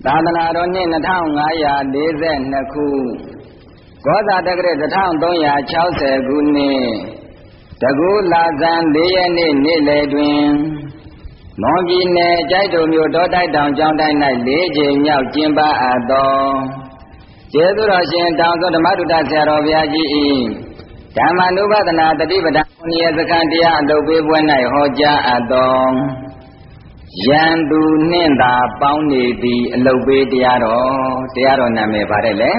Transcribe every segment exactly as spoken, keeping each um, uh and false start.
သာသနာတော်နှစ်နှစ်ထောင်ငါးရာလေးဆယ်နှစ်ခုကောဇာတက္ကရာတစ်ထောင်သုံးရာခြောက်ဆယ်ခုနှစ်တကူလာဇန်လေးရက်နေ့နေ့လယ်တွင်မွန်ပြည်နယ်ကျိုက်တော်မြို့တော်တိုက်တောင်ကျောင်းတိုင်း၌လေးချိန်မြောက်ကျင်းပအပ်သောကျေးဇူးတော်ရှင်တောင်သောဓမ္မတုတဆရာတော်ဘုရားကြီး၏ဓမ္မနုပဒနာတတိပဒံနိယစခန္တရားအလုပ်ပေးပွဲ၌ဟောကြားအပ်သောယံသူနှင့်သာပေါင်းနေသည်အလုပ်ပေးတရားတော်တရားတော်နာမည်ပါတယ်လေ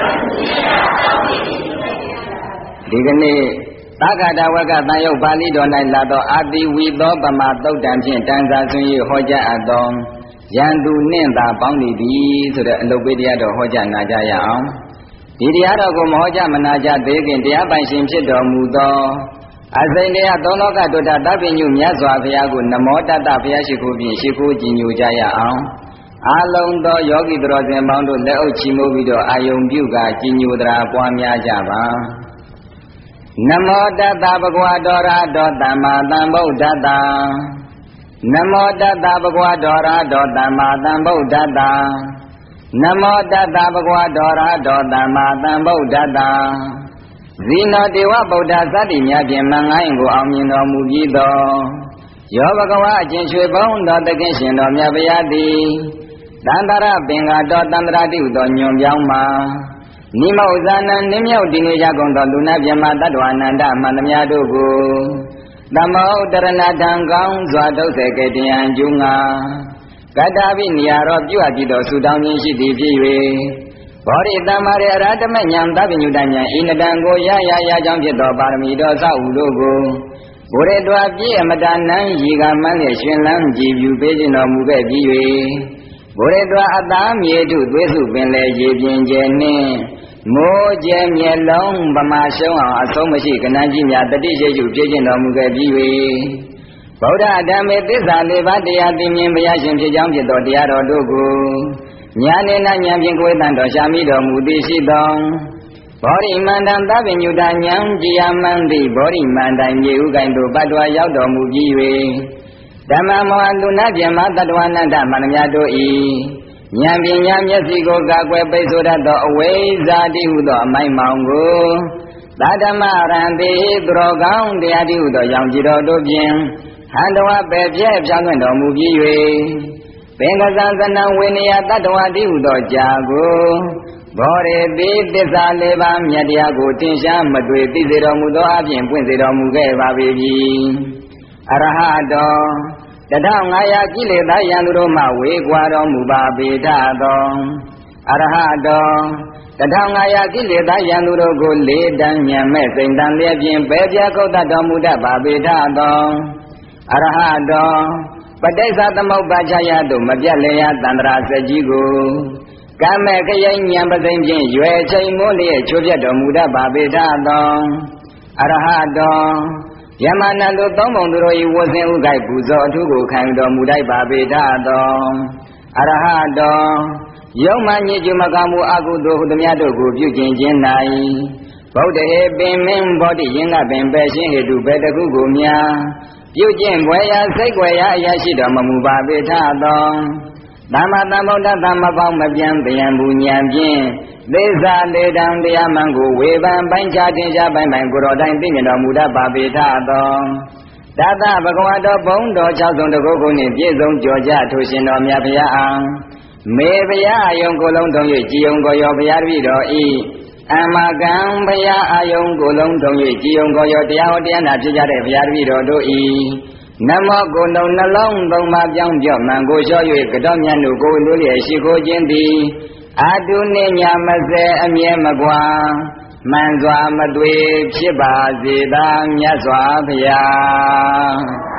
ဒီကနေ့သက္ကတာဝကတန်ရုပ်ပါဠိတော်၌လာသောအာတိဝီသောပမာသုတ်တံဖြင့်တန်စာဆွေး၍ဟောကြားအပ်သောယံသူနှင့်သာပေါင်းနေသည်ဆိုတဲ့အလုပ်ပေးတရားတော်ဟောကြားနာကြရအောင်ဒီတရားတော်ကိုမဟောကြားမနာကြသေးခင်တရားပိုင်ရှင်ဖြစ်တော်မူသောအစိမ့်တရားသုံးလောကတုဒ္ဒသဗ္ဗညုမြတ်စွာဘုရားကိုနမောတတ္တဘုရားရှိခိုးဖြင့်ရှိခိုးကြည်ညိုကြရအောင်အာလုံးသောယောဂီတော်စင်ပေါင်းတို့လက်အုပ်ချီးမွမ်းပြီးတော့အာယုံပြုကကြည်ညိုတရာပွားများကြပါနမောတတ္တဘဂဝတောရတောသမ္မာသမ္ဗုဒ္ဓတ္တနမောတတ္တဘဂဝတောရတောသမ္မာသမ္ဗုဒ္ဓတ္တနမောတတ္တဘဂဝတောရတောသမ္မာသမ္ဗုဒ္ဓတ္တဇီနောတေဝဗုဒ္ဓသတ္တိများဖြင့်မင်္ဂိုင်းကိုအောင်မြင်တော်မူပြီးသောယောဘဂဝအကျင့်ရွှေဘုံတော်တခင်ရှင်တော်မြတ်ဗျာသည်တန္တရပင်္ဂတော်တန္တရာတိဟုသောညွန်ပြောင်းမှာနိမောဇာနံနိမြောက်တည်နေကြကုန်သောလူနာပြမတ္တဝအနန္တမှန်သမျှတို့ကိုသမောတရဏထံကောင်းစွာဒုစကေတယံကျုံငါကတ္တဗိနိယရောပြုအပ်ပြီးသောဆုတောင်းခြင်းရှိသည်ဖြစ်၍ဘောရိတမ္မာရေအရဟတမဉ္ဇဉ်သဗ္ဗညုတဉ္ဇဉ်ဤနတံကိုရရရကြောင့်ဖြစ်သောပါရမီတော်ဆောက်ဥတို့ကိုဘုရေတွာပြည့်အမတနံရီကမန်းလျက်ရှင်လန်းကြည်ပြူပေးခြင်းတော်မူခဲ့ပြီး၍ဘုရေတွာအသားမြေထုသွေးစုပင်လေရေပြင်ကျဲနှင့်မိုးကျဲမျက်လုံးဗမာရှုံးအောင်အဆုံးမရှိကဏ္ဍကြီးများတတိရှိစုပြည့်ခြင်းတော်မူခဲ့ပြီး၍ဗုဒ္ဓဓမ္မေသစ္စာလေးပါးတရားသိမြင်ဘုရားရှင်ဖြစ်ကြောင်းဖြစ်သောတရားတော်တို့ကိုညာနေနာဉာဏ်ဖြင့်ကိုယ်တန်တော်ရှာမိတော်မူသည်ရှိသောဘောရိမန္တံသဗ္ဗညုတဉာဏ်ကြည်ယမန္တိဘောရိမန္တံမြေဥကိုင်တို့ဘတ်တော်ရောက်တော်မူပြီး၍ဓမ္မမောဟလူနာပြမတ္တဝနန္တမန္တမြတ်တို့၏ဉာဏ်ပညာမျက်စိကိုကာကွယ်ပိတ်ဆို့တတ်သောအဝိဇ္ဇာတိဟုသောအမိုက်မောင်ကိုသာဓမ္မရံတိသူတော်ကောင်းတရားတိဟုသောရောင်ကြည်တော်တို့ဖြင့်ဟန္တဝပဲပြည့်ဖြောင်းသွင်းတော်မူပြီး၍ပင်ကဇံသနံဝိနည်းတတ္တဝတိဟုသောကြာကိုဘောရေတိသစ္စာလေးပါးမြတ်တရားကိုတင်ရှားမတွေ့သိစေတော်မူသောအပြင်ပွင့်စေတော်မူခဲ့ပါပေပြီအရဟတောတထောင်ငါးရာကိလေသာယံသူတို့မှဝေကွာတော်မူပါပေထသောအရဟတောတထောင်ငါးရာကိလေသာယံသူတို့ကိုလေးတန်းညံမဲ့စိန်တန်လျက်ဖြင့်ပဲပြခုတ်တတော်မူတတ်ပါပေထသောအရဟတောပဋိစ္စသမုပ္ပါချယသို့မပြတ်လျာတန္တရာစကြီးကိုကမ္မေခရိုင်ဉာဏ်ပသိမ့်ဖြင့်ရွယ်ချိန်မိုးလျက်ချိုးပြတ်တော်မူတတ်ပါပေထသောအရဟတောယမနန္တုသုံးပုံသူတို့၏ဝဆင်ဥကိုက်ပူဇော်အထုကိုခံတော်မူတတ်ပါပေထသောအရဟတောယုံမှညစ်ကျွမကမှုအကုသိုလ်ဟုသမျှတို့ကိုပြုကျင့်ခြင်း၌ဗုဒ္ဓဟေပင်မင်းဘောဓိယင်္ဂပင်ပဲရှင်းဟေတုပဲတခုကိုများပြုကျင့်ဘွယ်ရာစိတ်ွယ်ရာအရာရှိတော်မမူပါပေထသောသမ္မာသမ္ဗုဒ္ဓသမ္မပေါင်းမပြန်ပြန်ဘူးဉာဏ်ဖြင့်သေစာလေတံတရားမှန်ကိုဝေဖန်ပိုင်းခြားတင်ရှားပိုင်းပိုင်းကိုတော်တိုင်းသိမြင်တော်မူတတ်ပါပေထသောတတဗဂဝတောဘုံတော်၆ဆုံးတကုတ်ကိုနှင့်ပြည့်စုံကြော်ကြထိုရှင်တော်မြတ်ဗျာအောင်မေဗျာအယုံကိုလုံးတုံ၍ကြည်ယုံကိုရောဗျာတပိတော်ဤအမကံဘုရားအာယုံကိုလုံးတုံ၍ကြည်ယုံကိုရောတရားဟောတရားနာဖြစ်ကြတဲ့ဘုရားတပည့်တော်တို့ဤနမောကိုယ်လုံးနှလုံးသုံးပါးပြောင်းပြော့မှန်ကိုလျှော့၍ကတော့မြတ်တို့ကိုလူလျက်ရှိခိုးခြင်းသည်အာတုနိညာမစဲအမြဲမကွာမှန်စွာမသွေဖြစ်ပါစေသာမြတ်စွာဘုရား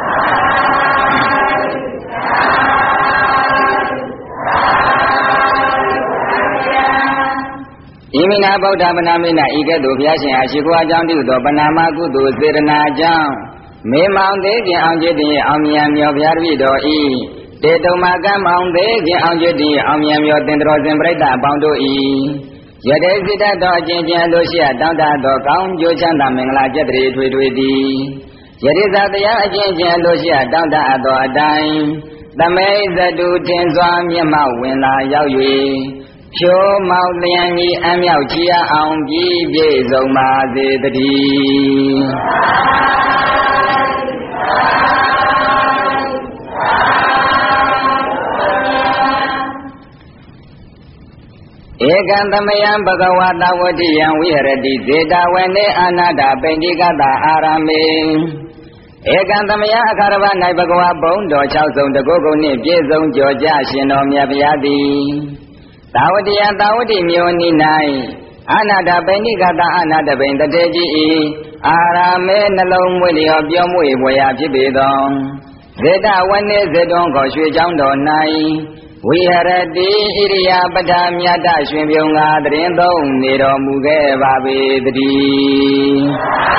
ဣမိနာဗုဒ္ဓပနာမိနာဤကဲ့သို့ဘုရားရှင်အားရှိခိုးအကြောင်းပြုသောပနာမကုသိုလ်စေတနာကြောင့်မေမောင်သေးခြင်းအောင်ကျင့်ခြင်းအောင်မြတ်မြော်ဘုရားတပည့်တော်ဤတေတုံမကံမောင်သေးခြင်းအောင်ကျင့်ခြင်းအောင်မြတ်မြော်သင်္တော်စင်ပြိတ္တအပေါင်းတို့ဤယတေစိတ္တတော်အချင်းချင်းတို့ရှိတောင်းတသောကောင်းကျိုးချမ်းသာမင်္ဂလာကျက်တည်းထွေထွေသည်ယတိသာတရားအချင်းချင်းတို့ရှိတောင်းတသောအတိုင်းသမိတ်သတုထင်စွာမျက်မှောက်ဝင်လာရောက်၍ဖြိုးမောက်လျံကြီးအမြောက်ချီအောင်ပြီးပြည့်စုံပါစေတည်းဧကံသမယံဘဂဝတာဝတိယံဝိဟရတိဇေတဝနေအာနာတာပိဋိကတာအာရမေဧကံသမယအခါရဝ၌ဘဂဝါဘုံတော်၆စုံတကုတ်ကုတ်နှင့်ပြည့်စုံကြော်ကြရှင်တော်မြတ်ဗျာသည်သာဝတိယသာဝတိမြို့နိ၌အာနာတာပိဋိကတာအာနာတပိန်တတေကြီးဤအာရမေနှလုံးမွေလျော်ပြောမွေဘွယ်ရာဖြစ်ပေသောဇေတဝနေဇေတွန်ခေါ်ရွှေချောင်းတော်၌ဝိဟရတိဣရိယာပဋ္ဌာမြတ်တရွှင်ပြုံငါတရင်သုံးနေတော်မူခဲ့ပါပေတည်း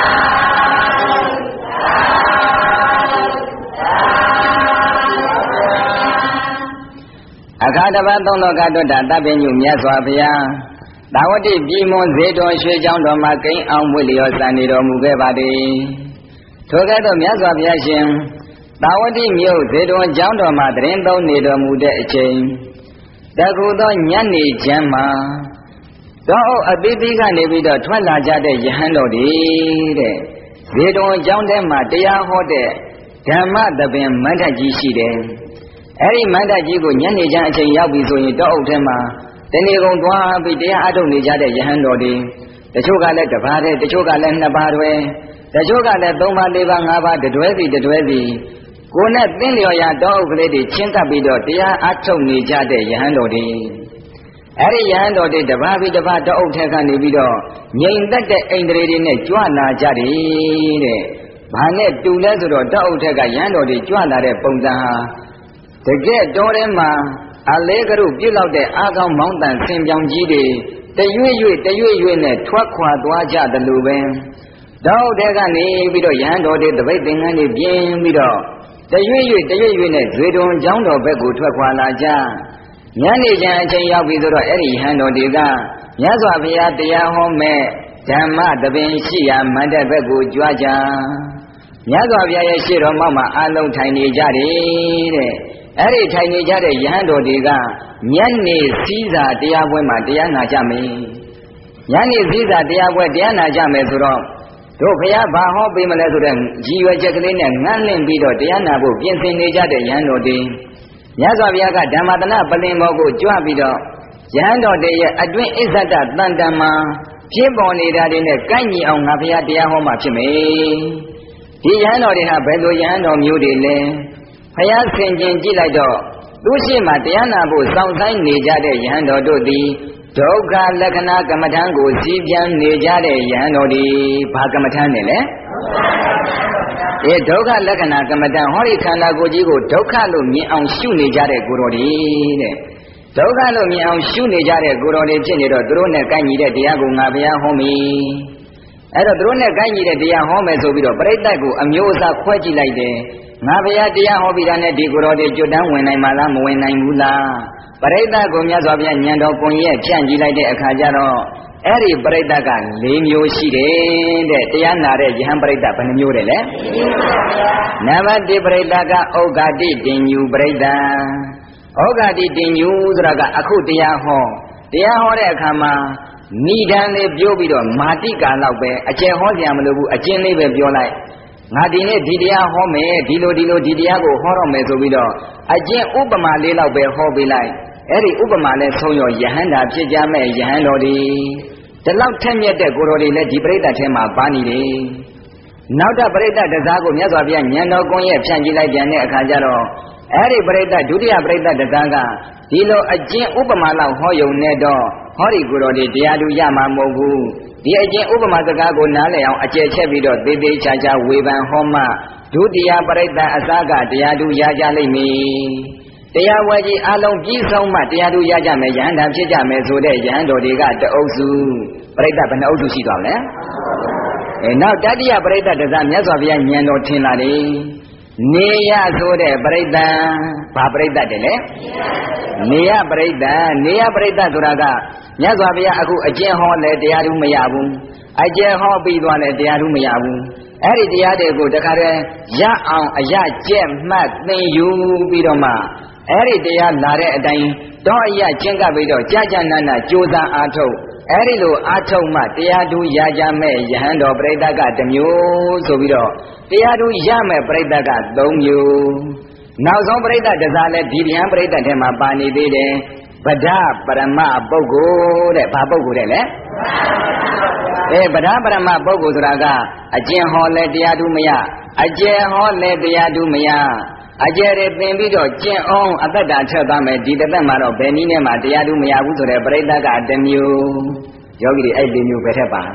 အခါတပတ်သုံးလောကတွတ်တာတပ်ပင်ညုမြတ်စွာဘုရားသာဝတိပြည်မွန်ဇေတော်ရွှေချောင်းတော်မှာကိန်းအောင်မွေလျော်စံနေတော်မူခဲ့ပါသည်ထိုကဲ့သို့မြတ်စွာဘုရားရှင်သာဝတိမြို့ဇေတော်ကျောင်းတော်မှာတရင်သုံးနေတော်မူတဲ့အချိန်တကူသောညနေချမ်းမှာတောအုပ်အပိပိကနေပြီးတော့ထွက်လာကြတဲ့ယဟန်တော်တွေတဲ့ဇေတော်ကျောင်းထဲမှာတရားဟောတဲ့ဓမ္မသဘင်မဏ္ဍကြီးရှိတယ်အဲ့ဒီမဏ္ဍကြီးကိုညနေချမ်းအချိန်ရောက်ပြီဆိုရင်တောအုပ်ထဲမှာတဏီကုံသွားပြီးတရားအထုတ်နေကြတဲ့ယဟန်တော်တွေတချို့ကလည်းတစ်ပါးတည်းတချို့ကလည်းနှစ်ပါးတွဲတချို့ကလည်းသုံးပါးလေးပါးငါးပါးတတွဲစီတတွဲစီကိုယ်နဲ့သင်လျော်ရာတောအုပ်ကလေးတွေချင်းကပ်ပြီးတော့တရားအထုတ်နေကြတဲ့ယဟန်တော်တွေအဲ့ဒီယဟန်တော်တွေတစ်ပါးပြီးတစ်ပါးတောအုပ်ထက်ကနေပြီးတော့ငြိမ်သက်တဲ့အိန္ဒြေတွေနဲ့ကြွလာကြတယ်တဲ့ဘာနဲ့တူလဲဆိုတော့တောအုပ်ထက်ကယဟန်တော်တွေကြွလာတဲ့ပုံစံဟာတကယ်တော်ထဲမှာအလေးကရုပြုတ်လောက်တဲ့အာကောင်းမောင်းတန်ဆင်ပြောင်ကြီးတွေတရွေ့ရွေ့တရွေ့ရွေ့နဲ့ထွက်ခွာသွားကြတယ်လို့ပဲတောအုပ်ထဲကနေပြီးတော့ယဟန်တော်တွေတပိတ်သင်္ကန်းတွေပြင်းပြီးတော့တရွေ့ရွေ့တရွေ့ရွေ့နဲ့ဇွေတွန်ကျောင်းတော်ဘက်ကိုထွက်ခွာလာကြညနေကျန်အချိန်ရောက်ပြီဆိုတော့အဲ့ဒီဟန်တော်တွေကမြတ်စွာဘုရားတရားဟောမဲ့ဓမ္မသဘင်ရှိရာမန္တဘက်ကိုကြွားကြမြတ်စွာဘုရားရဲ့ရှေ့တော်မှာအလုံးထိုင်နေကြတယ်တဲ့အဲ့ဒီထိုင်နေကြတဲ့ယဟန်တော်တွေကညနေစည်းစာတရားပွဲမှာတရားနာကြမယ်ညနေစည်းစာတရားပွဲတရားနာကြမယ်ဆိုတော့တို့ဘုရားဘာဟောပေးမလဲဆိုတဲ့ရည်ရွယ်ချက်ကလေးနဲ့ငန်းလင့်ပြီးတော့တရားနာဖို့ပြင်ဆင်နေကြတဲ့ယဟန်တော်တွေမြတ်စွာဘုရားကဓမ္မတနပလင်ဘောကိုကြွပြီးတော့ယဟန်တော်တွေရဲ့အတွင်းအစ္ဆဒတန်တံမှာဖြစ်ပေါ်နေတာတွေနဲ့ကိုက်ညီအောင်ငါဘုရားတရားဟောမှာဖြစ်မယ်ဒီယဟန်တော်တွေဟာဘယ်လိုယဟန်တော်မျိုးတွေလဲဘုရားဆင်ခြင်ကြည့်လိုက်တော့သူရှိမှတရားနာဖို့စောင့်ဆိုင်နေကြတဲ့ယဟန်တော်တို့သည်ဒုက္ခလက္ခဏာကမ္မထံကိုစီးပြန်နေကြတဲ့ယဟန်တော်ဒီဘာကမ္မထံနဲ့လဲဒီဒုက္ခလက္ခဏာကမ္မထံဟောဒီခန္ဓာကိုယ်ကြီးကိုဒုက္ခလို့မြင်အောင်ရှုနေကြတဲ့ကိုယ်တော်ဒီတဲ့ဒုက္ခလို့မြင်အောင်ရှုနေကြတဲ့ကိုယ်တော်တွေဖြစ်နေတော့သူတို့နဲ့ကိုက်ညီတဲ့တရားကိုငါဘုရားဟောမိအဲ့တော့သူတို့နဲ့ကိုက်ညီတဲ့တရားဟောမယ်ဆိုပြီးတော့ပြိဋ္ဌာတ်ကိုအမျိုးအစားခွဲကြည့်လိုက်တယ်ငါဘုရားတရားဟောပြီးတာနဲ့ဒီကိုယ်တော်တွေကျွတ်တန်းဝင်နိုင်မှာလားမဝင်နိုင်ဘူးလားပရိသတ်ကိုမြတ်စွာဘုရားဉာဏ်တော်ကိုရဲ့ဖြန့်ကြည့်လိုက်တဲ့အခါကျတော့အဲ့ဒီပရိသတ်က၄မျိုးရှိတယ်တဲ့တရားနာတဲ့ယဟန်ပရိသတ်ဘယ်နှမျိုးတယ်လဲနံပါတ်၁ပရိသတ်ကဩဃာတိတင်ညူပရိသတ်ဩဃာတိတင်ညူဆိုတာကအခုတရားဟောတရားဟောတဲ့အခါမှာဏိဒံလေးပြောပြီးတော့မာတိကာလောက်ပဲအကျယ်ဟောကြမလို့ဘူးအကျဉ်းလေးပဲပြောလိုက်ငါဒီနေ့ဒီတရားဟောမယ်ဒီလိုဒီလိုဒီတရားကိုဟောတော့မယ်ဆိုပြီးတော့အကျဉ်းဥပမာလေးလောက်ပဲဟောပေးလိုက်အဲ့ဒီဥပမာနဲ့ဆုံးရောယဟန္တာဖြစ်ကြမဲ့ယဟန်တော်ဒီဒီလောက်ထက်မြက်တဲ့ကိုယ်တော်တွေလည်းဒီပရိသတ်ထဲမှာပါနေတယ်နောက်တဲ့ပရိသတ်တစားကိုမြတ်စွာဘုရားဉာဏ်တော်ကိုရဲ့ဖြန့်ကြည့်လိုက်ပြန်တဲ့အခါကျတော့အဲ့ဒီပရိသတ်ဒုတိယပရိသတ်တစားကဒီလိုအကျဉ်းဥပမာလောက်ဟောယုံနဲ့တော့ဟောဒီကိုယ်တော်တွေတရားတူရမှာမဟုတ်ဘူးဒီအကျဉ်းဥပမာစကားကိုနားလည်အောင်အကျယ်ချက်ပြီးတော့သေးသေးချာချာဝေဖန်ဟောမှဒုတိယပရိသတ်အစားကတရားတူရကြလိမ့်မည်တရားဝဲကြီးအလုံးပြီးဆုံးမှတရားတူရကြမယ်ယဟန္တာဖြစ်ကြမယ်ဆိုတဲ့ယဟန်တော်တွေကတအုပ်စုပရိသတ်ဘယ်နှအုပ်စုရှိသွားလဲအဲနောက်တတိယပရိသတ်တစားမြတ်စွာဘုရားဉာဏ်တော်ထင်လာတယ်နေရဆိုတဲ့ပရိသတ်ဘာပရိသတ်တယ်လဲနေရပရိသတ်နေရပရိသတ်ဆိုတာကမြတ်စွာဘုရားအခုအကျင့်ဟောလဲတရားတူမရဘူးအကျင့်ဟောပြီးသွားလဲတရားတူမရဘူးအဲ့ဒီတရားတွေကိုတခါတည်းရအောင်အရကျက်မှတ်သိယူပြီးတော့မှအဲ့ဒီတရားလာတဲ့အတိုင်းတော့အရကျင့်ကပ်ပြီးတော့ကြာကြာနာနာကြိုးစားအားထုတ်အဲ့ဒီလိုအားထုတ်မှတရားတူရကြမဲ့ယဟန်တော်ပရိသတ်ကတစ်မျိုးဆိုပြီးတော့တရားတူရမဲ့ပရိသတ်ကသုံးမျိုးနောက်ဆုံးပရိသတ်တစားလဲဒီဗျံပရိသတ်ထဲမှာပါနေသေးတယ်ဗဒပရမပုဂ္ဂိုလ်တဲ့ဘာပုဂ္ဂိုလ်တဲ့လဲအဲဗဒပရမပုဂ္ဂိုလ်ဆိုတာကအကျင့်ဟောလဲတရားတူမရအကျယ်ဟောလဲတရားတူမရအကျယ်တွေသင်ပြီးတော့ကျင့်အောင်အသက်တာထက်သွားမယ်ဒီတစ်သက်မှာတော့ဘယ်နည်းနဲ့မှတရားတူမရဘူးဆိုတဲ့ပရိသတ်ကတစ်မျိုးယောဂီတွေအဲ့ဒီမျိုးပဲထက်ပါ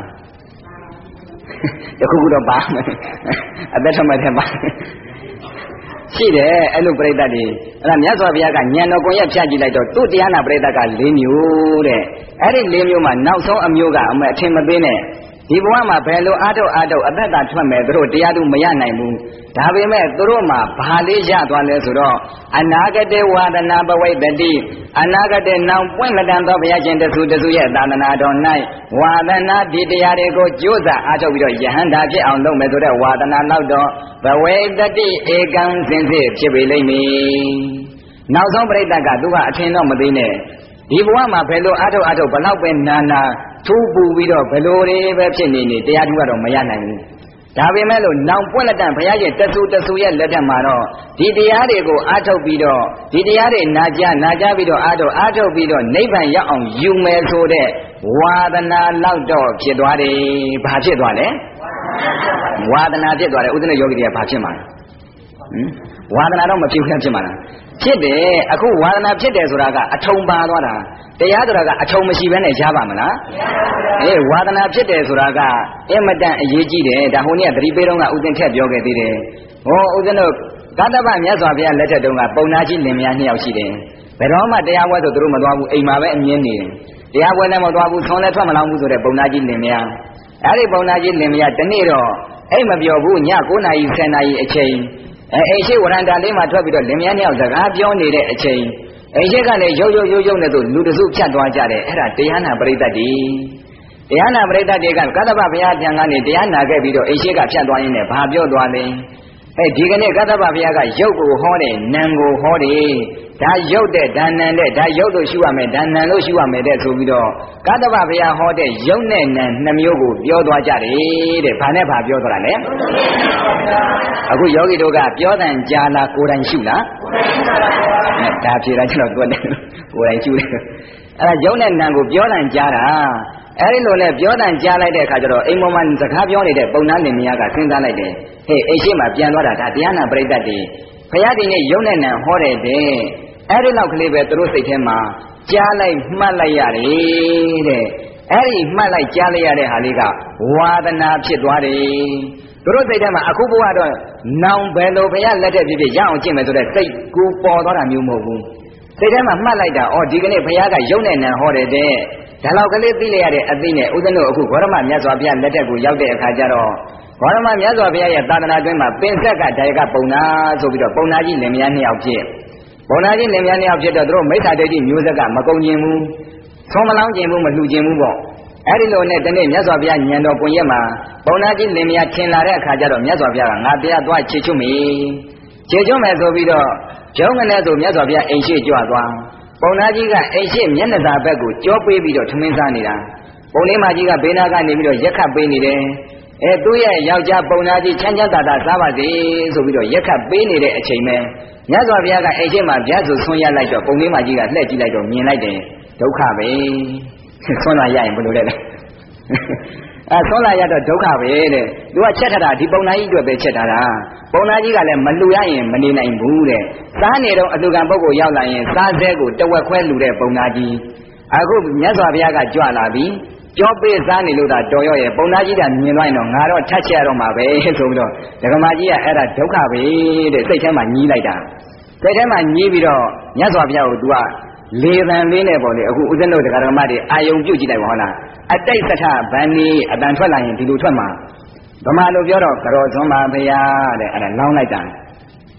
တခုခုတော့ပါမယ်အသက်ထက်မှထက်ပါရှိတယ်အဲ့လိုပရိသတ်တွေအဲ့ဒါမြတ်စွာဘုရားကဉာဏ်တော်ကိုရဖြတ်ကြည့်လိုက်တော့သူ့တရားနာပရိသတ်က၄မျိုးတဲ့အဲ့ဒီ၄မျိုးမှာနောက်ဆုံးအမျိုးကအမအထင်မသေးနဲ့ဒီဘဝမှာဘယ်လိုအားထုတ်အားထုတ်အသက်တာထွက်မယ်သူတို့တရားတူမရနိုင်ဘူးဒါပေမဲ့သူတို့မှာဘာလေးရသွားလဲဆိုတော့အနာဂတေဝါဒနာပဝိတ္တိအနာဂတေနောင်ပွင့်မတန်သောဘုရားရှင်တဆူတဆူရဲ့သာသနာတော်၌ဝါဒနာဒီတရားတွေကိုကြိုးစားအားထုတ်ပြီးတော့ယဟန္တာဖြစ်အောင်လုပ်မယ်ဆိုတဲ့ဝါဒနာနောက်တော့ဘဝိတ္တိဧကံစင်စစ်ဖြစ်ပေလိမ့်မည်နောက်ဆုံးပြိတ္တကသူကအထင်တော့မသိနဲ့ဒီဘဝမှာဘယ်လိုအားထုတ်အားထုတ်ဘလောက်ပဲနာနာထူးပူပြီးတော့ဘလိုတွေပဲဖြစ်နေနေတရားတူကတော့မရနိုင်ဘူးဒါပေမဲ့လို့နောင်ပွက်လက်တန်ဘုရားရဲ့တဆူတဆူရဲ့လက်ထက်မှာတော့ဒီတရားတွေကိုအားထုတ်ပြီးတော့ဒီတရားတွေနာကြနာကြပြီးတော့အားထုတ်အားထုတ်ပြီးတော့နိဗ္ဗာန်ရောက်အောင်ယူမယ်ဆိုတဲ့ဝါဒနာလောက်တော့ဖြစ်သွားတယ်ဘာဖြစ်သွားလဲဝါဒနာဖြစ်သွားတယ်ဥဒ္ဒနယောဂီတွေကဘာဖြစ်မှာလဲဟင်ဝါဒနာတော့မဖြစ်ဘူးဖြစ်မှာလားဖြစ်တယ်အခုဝါဒနာဖြစ်တယ်ဆိုတာကအထုံပါသွားတာတရားဆိုတာကအထုံမရှိဘဲနဲ့ရပါမလားအေးဝါဒနာဖြစ်တယ်ဆိုတာကအင်မတန်အရေးကြီးတယ်ဒါဟိုနေ့ကသတိပေးတော့ကဥစဉ်ထက်ပြောခဲ့သေးတယ်ဟောဥစဉ်တို့ကတ္တဗမြတ်စွာဘုရားလက်ထက်တုန်းကပုံနာကြီးလင်မယားနှစ်ယောက်ရှိတယ်ဘယ်တော့မှတရားပွဲဆိုသူတို့မသွားဘူးအိမ်မှာပဲအမြင်နေတယ်တရားပွဲလည်းမသွားဘူးဆွမ်းလည်းထွက်မလောင်ဘူးဆိုတဲ့ပုံနာကြီးလင်မယားအဲ့ဒီပုံနာကြီးလင်မယားတနေ့တော့အိမ်မပြောဘူးည၉နာရီ၁၀နာရီအချိန်အဲအိမ်ရှိဝရန္တာလေးမှာထွက်ပြီးတော့လင်မယားနှစ်ယောက်စကားပြောနေတဲ့အချိန်အိမ်ရှိကလည်းရုပ်ရုပ်ရုပ်ရုပ်နဲ့သူလူတစုဖြတ်သွားကြတယ်အဲ့ဒါတရားနာပရိသတ်တွေတရားနာပရိသတ်တွေကကတ္တဗဘုရားပြန်ကနေတရားနာခဲ့ပြီးတော့အိမ်ရှိကဖြတ်သွားရင်းနဲ့ဘာပြောသွားလဲအဲဒီကနေ့ကတ္တဗဘုရားကရုပ်ကိုဟောတယ်နာမ်ကိုဟောတယ်ဒါရုပ်တဲ့ဒါနံတဲ့ဒါရုပ်လို့ရှုရမယ်ဒါနံလို့ရှုရမယ်တဲ့ဆိုပြီးတော့ကတ္တဗဘုရားဟောတဲ့ရုပ်နဲ့နာမ်နှစ်မျိုးကိုပြောသွားကြတယ်တဲ့ဘာနဲ့ဘာပြောသွားတာလဲအခုယောဂီတို့ကပြောတဲ့ကြားလားကိုယ်တိုင်ရှုလားဒါဖြေတာကျွန်တော်ကိုယ်တိုင်ရှုတယ်အဲ့ဒါရုပ်နဲ့နာမ်ကိုပြောတဲ့ကြားတာအဲ့ဒီလိုလဲပြောတဲ့ကြားလိုက်တဲ့အခါကျတော့အိမ်ပေါ်မှာစကားပြောနေတဲ့ပုံနာလင်မယားကစဉ်းစားလိုက်တယ်ဟေးအိမ်ရှိမှပြန်သွားတာဒါတရားနာပရိသတ်တွေဘုရားဒီနေ့ရုပ်နဲ့နာမ်ဟောတဲ့တဲ့အဲ့ဒီလောက်ကလေးပဲသူတို့စိတ်ထဲမှာကြားလိုက်မှတ်လိုက်ရတယ်တဲ့အဲ့ဒီမှတ်လိုက်ကြားလိုက်ရတဲ့ဟာလေးကဝါဒနာဖြစ်သွားတယ်သူတို့စိတ်ထဲမှာအခုဘဝတော့နောင်ဘယ်လိုဘုရားလက်ထက်ဖြစ်ဖြစ်ရအောင်ကျင့်မယ်ဆိုတဲ့စိတ်ကိုပေါ်သွားတာမျိုးမဟုတ်ဘူးစိတ်ထဲမှာမှတ်လိုက်တာဩဒီကနေ့ဘုရားကရုပ်နဲ့နာမ်ဟောတဲ့တဲ့ဒါလောက်ကလေးသိလိုက်ရတဲ့အသိနဲ့ဥဒ္ဒနုအခုဂေါရမမြတ်စွာဘုရားလက်ထက်ကိုရောက်တဲ့အခါကျတော့ဂေါရမမြတ်စွာဘုရားရဲ့သာသနာတွင်မှာပင်ဆက်ကဒါယကပုံနာဆိုပြီးတော့ပုံနာကြီးလင်မယားနှစ်ယောက်ဖြစ်ပုံနာကြီးလင်မယားနှစ်ယောက်ဖြစ်တော့သူတို့မိစ္ဆာဒိဋ္ဌိမျိုးဆက်ကမကုန်ကျင်ဘူးဆုံးမလောင်းကျင်ဘူးမလှူကျင်ဘူးပေါ့အဲ့ဒီလိုနဲ့တနေ့မြတ်စွာဘုရားညံတော်ပွင့်ရက်မှာပုံနာကြီးလင်မယားထင်လာတဲ့အခါကျတော့မြတ်စွာဘုရားကငါတရားသွားခြေချွတ်မေခြေချွတ်မယ်ဆိုပြီးတော့ဂျုံငနဲ့ဆိုမြတ်စွာဘုရားအိမ်ရှိကြွသွားပုံနာကြီးကအိမ်ရှိမျက်နှာသာဘက်ကိုကြောပေးပြီးတော့ထမင်းစားနေတာပုံလေးမကြီးကဘေးနာကနေပြီးတော့ရက်ခတ်ပေးနေတယ်အဲသူ့ရဲ့ယောက်ျားပုံနာကြီးချမ်းချမ်းသာသာစားပါစေဆိုပြီးတော့ရက်ခတ်ပေးနေတဲ့အချိန်ပဲမြတ်စွာဘုရားကအိမ်ရှိမှာဗျာဆိုဆွန်းရလိုက်တော့ပုံလေးမကြီးကလှည့်ကြည့်လိုက်တော့မြင်လိုက်တယ်ဒုက္ခပဲဆွန်းလာရရင်ဘယ်လိုလဲလဲအဲဆွန်းလာရတော့ဒုက္ခပဲတဲ့သူကချက်ထတာဒီပုံနာကြီးအတွက်ပဲချက်ထားတာပုံနာကြီးကလည်းမလှူရရင်မနေနိုင်ဘူးတဲ့စားနေတော့အလူကံပုဂ္ဂိုလ်ရောက်လာရင်စားစဲကိုတဝက်ခွဲလှူတဲ့ပုံနာကြီးအခုမြတ်စွာဘုရားကကြွလာပြီကြောပေးစားနေလို့သာတော်ရော့ရဲ့ပုံနာကြီးကမြင်လိုက်တော့ငါတော့ထတ်ချက်ရတော့မှာပဲဆိုပြီးတော့ဒကမာကြီးကအဲ့ဒါဒုက္ခပဲတဲ့စိတ်ထဲမှာညှီးလိုက်တာစိတ်ထဲမှာညှီးပြီးတော့မြတ်စွာဘုရားကို तू ကလေတန်လေးနဲ့ပေါ့လေအခုဥစဉ်တို့ဒကာဒကမတွေအာယုံပြုတ်ကြည့်လိုက်ပါဟုတ်လားအတိတ်သထဗန်နီအတန်ထွက်လာရင်ဒီလိုထွက်မှာဗမာလိုပြောတော့ကရောဇွန်ပါဘုရားတဲ့အဲ့ဒါလောင်းလိုက်တာ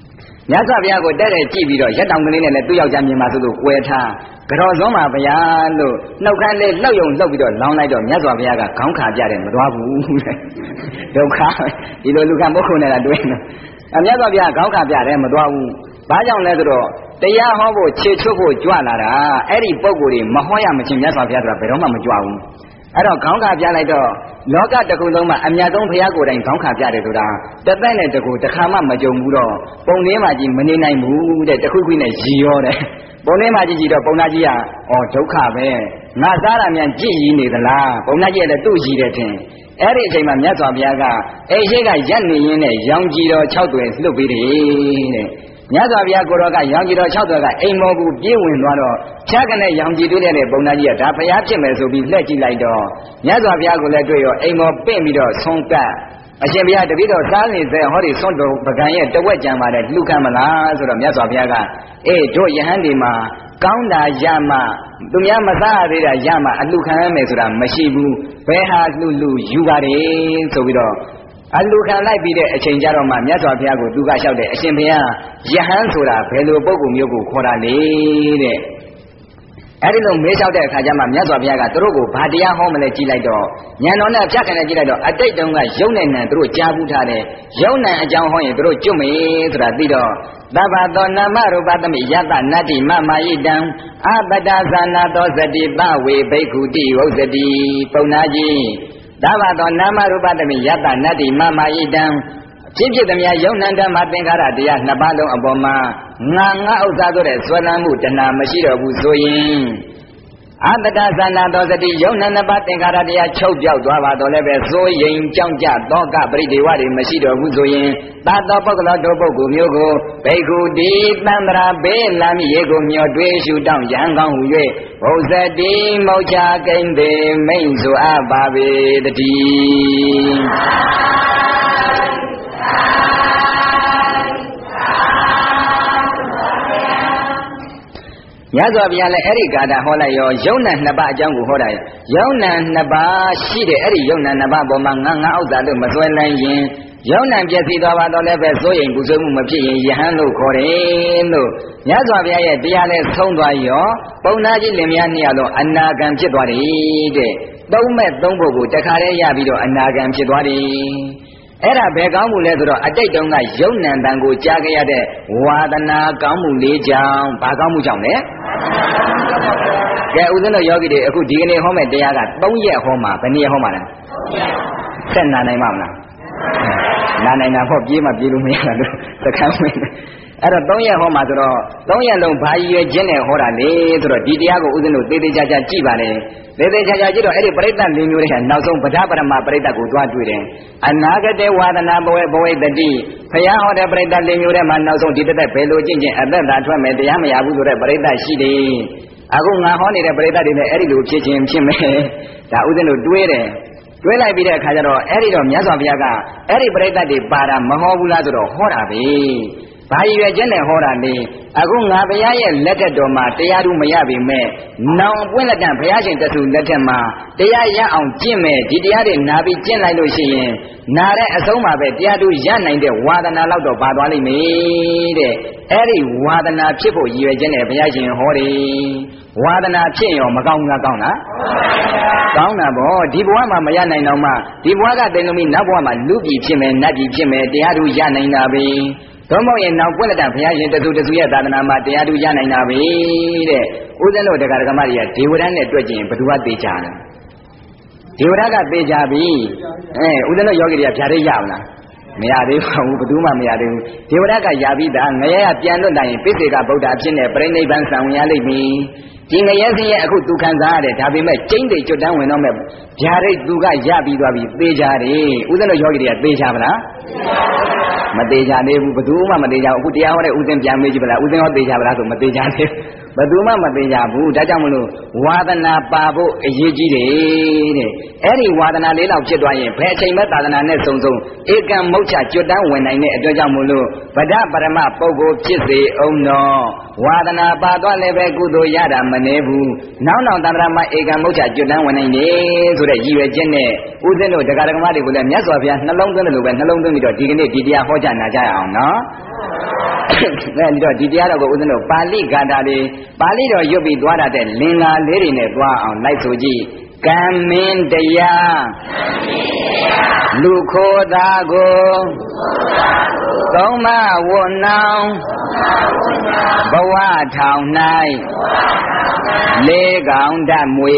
မြတ်စွာဘုရားကိုတက်တဲ့ကြည့်ပြီးတော့ရက်တောင်ကလေးနဲ့လည်းသူ့ယောက်ျားမြင်ပါဆိုလို့ကွဲထားကြော်စုံးမှာဘုရားလို့နှုတ်ခမ်းလေးလှုပ်ယုံလှုပ်ပြီးတော့လောင်းလိုက်တော့မြတ်စွာဘုရားကခေါင်းခါပြတယ်မသွားဘူးတဲ့ဒုက္ခဒီလိုလူကပုဂ္ဂိုလ်နဲ့ကတွေ့နေအမြတ်စွာဘုရားခေါင်းခါပြတယ်မသွားဘူးဘာကြောင့်လဲဆိုတော့တရားဟောဖို့ခြေချွတ်ဖို့ကြွလာတာအဲ့ဒီပုဂ္ဂိုလ်တွေမဟောရမချင်းမြတ်စွာဘုရားဆိုတာဘယ်တော့မှမကြွဘူးအဲ့တော့ခေါင်းခါပြလိုက်တော့လောကတစ်ခုလုံးမှာအမြတ်ဆုံးဘုရားကိုယ်တိုင်ခေါင်းခါပြတယ်ဆိုတာတသက်နဲ့တကူတစ်ခါမှမကြုံဘူးတော့ပုံလေးမှကြီးမနေနိုင်ဘူးတဲ့တခုခုနဲ့ရည်ရောတဲ့ပုံလေးမှကြီးကြည့်တော့ပုံသားကြီးကဩဒုက္ခပဲငါစားတာမြန်ကြည်ရည်နေသလားပုံသားကြီးကလည်းသူ့ရည်တယ်ထင်အဲ့ဒီအချိန်မှာမြတ်စွာဘုရားကအိရှိကရက်နေရင်းနဲ့ရောင်ကြည်တော်၆တွယ်လှုပ်ပြီးတယ်တဲ့မြတ်စွာဘုရားကိုတော်ကရောင်ကြည်တော်၆တွယ်ကအိမ်မောကူပြေးဝင်သွားတော့ဖြတ်ကနေရောင်ကြည်တွေ့တဲ့ပုံသားကြီးကဒါဘုရားဖြစ်မယ်ဆိုပြီးလှည့်ကြည့်လိုက်တော့မြတ်စွာဘုရားကိုလည်းတွေ့ရောအိမ်မောပင့်ပြီးတော့ဆုံးကပ်အရှင်ဘုရားတပည့်တော်စားနေစေဟောဒီဆွတ်တော်ပကံရဲ့တဝက်ကြံပါတယ်လှုခံမလားဆိုတော့မြတ်စွာဘုရားကအေးတို့ယဟန်ဒီမှာကောင်းတာရမှသူများမစားရသေးတာရမှအလှခံရမယ်ဆိုတာမရှိဘူးဘယ်ဟာလှလူယူပါတယ်ဆိုပြီးတော့အလှခံလိုက်ပြီးတဲ့အချိန်ကြတော့မှမြတ်စွာဘုရားကိုသူကလျှောက်တယ်အရှင်ဘုရားယဟန်ဆိုတာဘယ်လိုပုဂ္ဂိုလ်မျိုးကိုခေါ်တာလဲတဲ့အဲ့ဒီလိုမေးလျှောက်တဲ့အခါကျမှမြတ်စွာဘုရားကသူတို့ကိုဘာတရားဟောမလဲကြည့်လိုက်တော့ဉာဏ်တော်နဲ့ဖြတ်ခံနေကြည့်လိုက်တော့အတိတ်တုန်းကယုံနဲ့နံသူတို့ကြားဘူးထားတယ်ယုံနံအကြောင်းဟောရင်သူတို့ကျွတ်မေဆိုတာသိတော့သဗ္ဗသောနာမရူပသမိယတနတ္တိမမယိတံအပတ္တသနာသောစတိပဝေဘိက္ခုတိဝုဇ္ဇတိပုံနာကြီးသဗ္ဗသောနာမရူပသမိယတနတ္တိမမယိတံဖြစ်ဖြစ်သမျှယုံနံဓမ္မသင်္ခါရတရားနှစ်ပါးလုံးအပေါ်မှာငါငါဥစ္စာဆိုတဲ့ဆွဲလန်းမှုတဏှာမရှိတော့ဘူးဆိုရင်အတ္တသနာသောစတိယုံနံနှစ်ပါးသင်္ခါရတရားချုပ်ပြောက်သွားပါတော့လည်းပဲစိုးရင်ကြောင့်ကြသောကပရိဒေဝတွေမရှိတော့ဘူးဆိုရင်သာသောပုဂ္ဂလောတို့ပုဂ္ဂိုလ်မျိုးကိုဘိက္ခုတိသံဃာဘေးလမ်းရေကိုမျောတွေးရှုတောင်းရန်ကောင်းဟူ၍ဘုဇ္ဇတိမောချကိမ့်သေးမိန်ဆိုအပ်ပါပေတည်းမြတ်စွာဘုရားလည်းအဲ့ဒီဂါထာဟောလိုက်ရောယုံနံနှစ်ပါးအကြောင်းကိုဟောတာယုံနံနှစ်ပါးရှိတဲ့အဲ့ဒီယုံနံနှစ်ပါးပေါ်မှာငါငါဥစ္စာတို့မစွဲလန်းရင်ယုံနံပြည့်စည်သွားပါတော့လည်းပဲစိုးရင်ပူဆွေးမှုမဖြစ်ရင်ယဟန်လို့ခေါ်တယ်လို့မြတ်စွာဘုရားရဲ့တရားလည်းဆုံးသွားရောပုံနာကြီးလင်မယားနှစ်ယောက်လုံးအနာဂံဖြစ်သွားတယ်တဲ့သုံးမဲ့သုံးဖို့ကိုတခါတည်းရပြီးတော့အနာဂံဖြစ်သွားတယ်အဲ့ဒါဘယ်ကောင်းမှုလဲဆိုတော့အတိတ်တုန်းကယုံနံတန်ကိုကြားခဲ့ရတဲ့ဝါဒနာကောင်းမှုလေးကြောင့်ဘာကောင်းမှုကြောင့်လဲကဲဦးဇင်းတို့ယောဂီတွေအခုဒီကနေ့ဟောမဲ့တရားကသုံးရက်ဟောမှာဘယ်နည်းဟောမှာလဲဆက်နာနိုင်မှာမလားနာနိုင်တာဖို့ပြေးမှပြေးလို့မရတာလို့သခန်းဝင်အဲ့တော့သုံးရက်ဟောမှာဆိုတော့သုံးရက်လုံးဘာရည်ရွယ်ခြင်းနဲ့ဟောတာလေဆိုတော့ဒီတရားကိုဦးဇင်းတို့သေသေးချာချာကြည့်ပါလေသေသေးချာချာကြည့်တော့အဲ့ဒီပရိသတ်လင်းမျိုးတွေကနောက်ဆုံးဗဒပရမပရိသတ်ကိုသွားတွေ့တယ်အနာဂတေဝါဒနာဘဝဘဝတတိဘုရားဟောတဲ့ပရိသတ်လင်းမျိုးတွေမှာနောက်ဆုံးဒီတစ်သက်ဘယ်လိုကျင့်ကျင့်အသက်သာထွက်မယ်တရားမရဘူးဆိုတဲ့ပရိသတ်ရှိတယ်အခုငါဟောနေတဲ့ပရိသတ်တွေနဲ့အဲ့ဒီလိုဖြစ်ခြင်းဖြစ်မယ်ဒါဦးဇင်းတို့တွေးတယ်တွေးလိုက်ပြီးတဲ့အခါကျတော့အဲ့ဒီတော့မြတ်စွာဘုရားကအဲ့ဒီပရိသတ်တွေပါတာမဟောဘူးလားဆိုတော့ဟောတာပဲဘာရည်ရွယ်ချက်နဲ့ဟောတာလေအခုငါဘုရားရဲ့လက်ထက်တော်မှာတရားသူမရပေမဲ့နောင်ပွင့်လက်တန်ဘုရားရှင်တဆူလက်ထက်မှာတရားရအောင်ကျင့်မယ်ဒီတရားတွေနာပြီးကျင့်လိုက်လို့ရှိရင်နာတဲ့အဆုံးမှာပဲတရားသူရနိုင်တဲ့ဝါဒနာလောက်တော့ပါသွားလိမ့်မယ်တဲ့အဲ့ဒီဝါဒနာဖြစ်ဖို့ရည်ရွယ်ချက်နဲ့ဘုရားရှင်ဟောတယ်ဝါဒနာဖြစ်ရောမကောင်းဘူးလားကောင်းလားကောင်းတာဗောဒီဘဝမှာမရနိုင်တော့မှဒီဘဝကတည်လို့မီနောက်ဘဝမှာလူပြည်ဖြစ်မယ်နတ်ပြည်ဖြစ်မယ်တရားသူရနိုင်တာပဲတော့မဟုတ်ရင်နောက်ပွင့်လက်တန်ဘုရားရှင်တဆူတဆူရဲ့သာသနာမှာတရားသူရနိုင်တာပဲတဲ့ဦးဇင်းတို့တရားဓမ္မတွေကဒေဝရနဲ့တွေ့ကြရင်ဘယ်သူကသေချာလဲဒေဝရကသေချာပြီအဲဦးဇင်းတို့ယောဂီတွေကဖြာသေးရမလားမရသေးပါဘူးဘယ်သူမှမရသေးဘူးဒေဝရကရပြီးသားငရဲကပြန်လွတ်နိုင်ရင်ပိစေကဗုဒ္ဓအဖြစ်နဲ့ပြိဋိဘံဆံဝင်ရလိမ့်မည်ဒီငရဲစင်းရဲ့အခုသူခံစားရတယ်ဒါပေမဲ့ကျိမ့်တွေကျွတ်တန်းဝင်တော့မဲ့ဗျာဒိတ်သူကရပြီးသွားပြီသေချာတယ်ဦးဇင်းတို့ယောဂီတွေကသေချာမလားမသေးချာသေးဘူးဘယ်သူမှမသေးချာဘူးအခုတရားဟောတဲ့ဦးဇင်းပြန်မေးကြည့်ပါလားဦးဇင်းဟောသေချာပါလားဆိုမသေးချာသေးဘယ်သူမှမသေးချာဘူးဒါကြောင့်မလို့ဝါဒနာပါဖို့အရေးကြီးတယ်တဲ့အဲ့ဒီဝါဒနာလေးလောက်ဖြစ်သွားရင်ဘယ်အချိန်မှသာသနာနဲ့စုံစုံဧကံမုတ်ချကျွတ်တန်းဝင်နိုင်တဲ့အတွက်ကြောင့်မလို့ဗဒပရမပုဂ္ဂိုလ်ဖြစ်စေအောင်တော့ဝါဒနာပါသွားလည်းပဲကုသိုလ်ရတာမနေဘူးနောက်နောက်တန္တရာမဧကံမုတ်ချကျွတ်တန်းဝင်နိုင်တယ်ဆိုတဲ့ရည်ရွယ်ချက်နဲ့ဦးဇင်းတို့တရားဓမ္မတွေကိုလည်းမြတ်စွာဘုရားနှလုံးသွင်းတယ်လို့ပဲနှလုံးသွင်းပြီးတော့ဒီကနေ့ဒီတရားဟောကြားနာကြရအောင်နော်အဲဒီတော့ဒီတရားတော်ကိုဦးဇင်းတို့ပါဠိဂါထာတွေပါဠိတော်ရွတ်ပြီးသွားတဲ့လင်္ကာလေးတွေနဲ့သွားအောင်လိုက်ဆိုကြည့်ကံမင်းတရားလူခိုးသားကိုသုံးမဝွနောင်ဘဝထောင်၌လေးကောင်ဓာတ်မွေ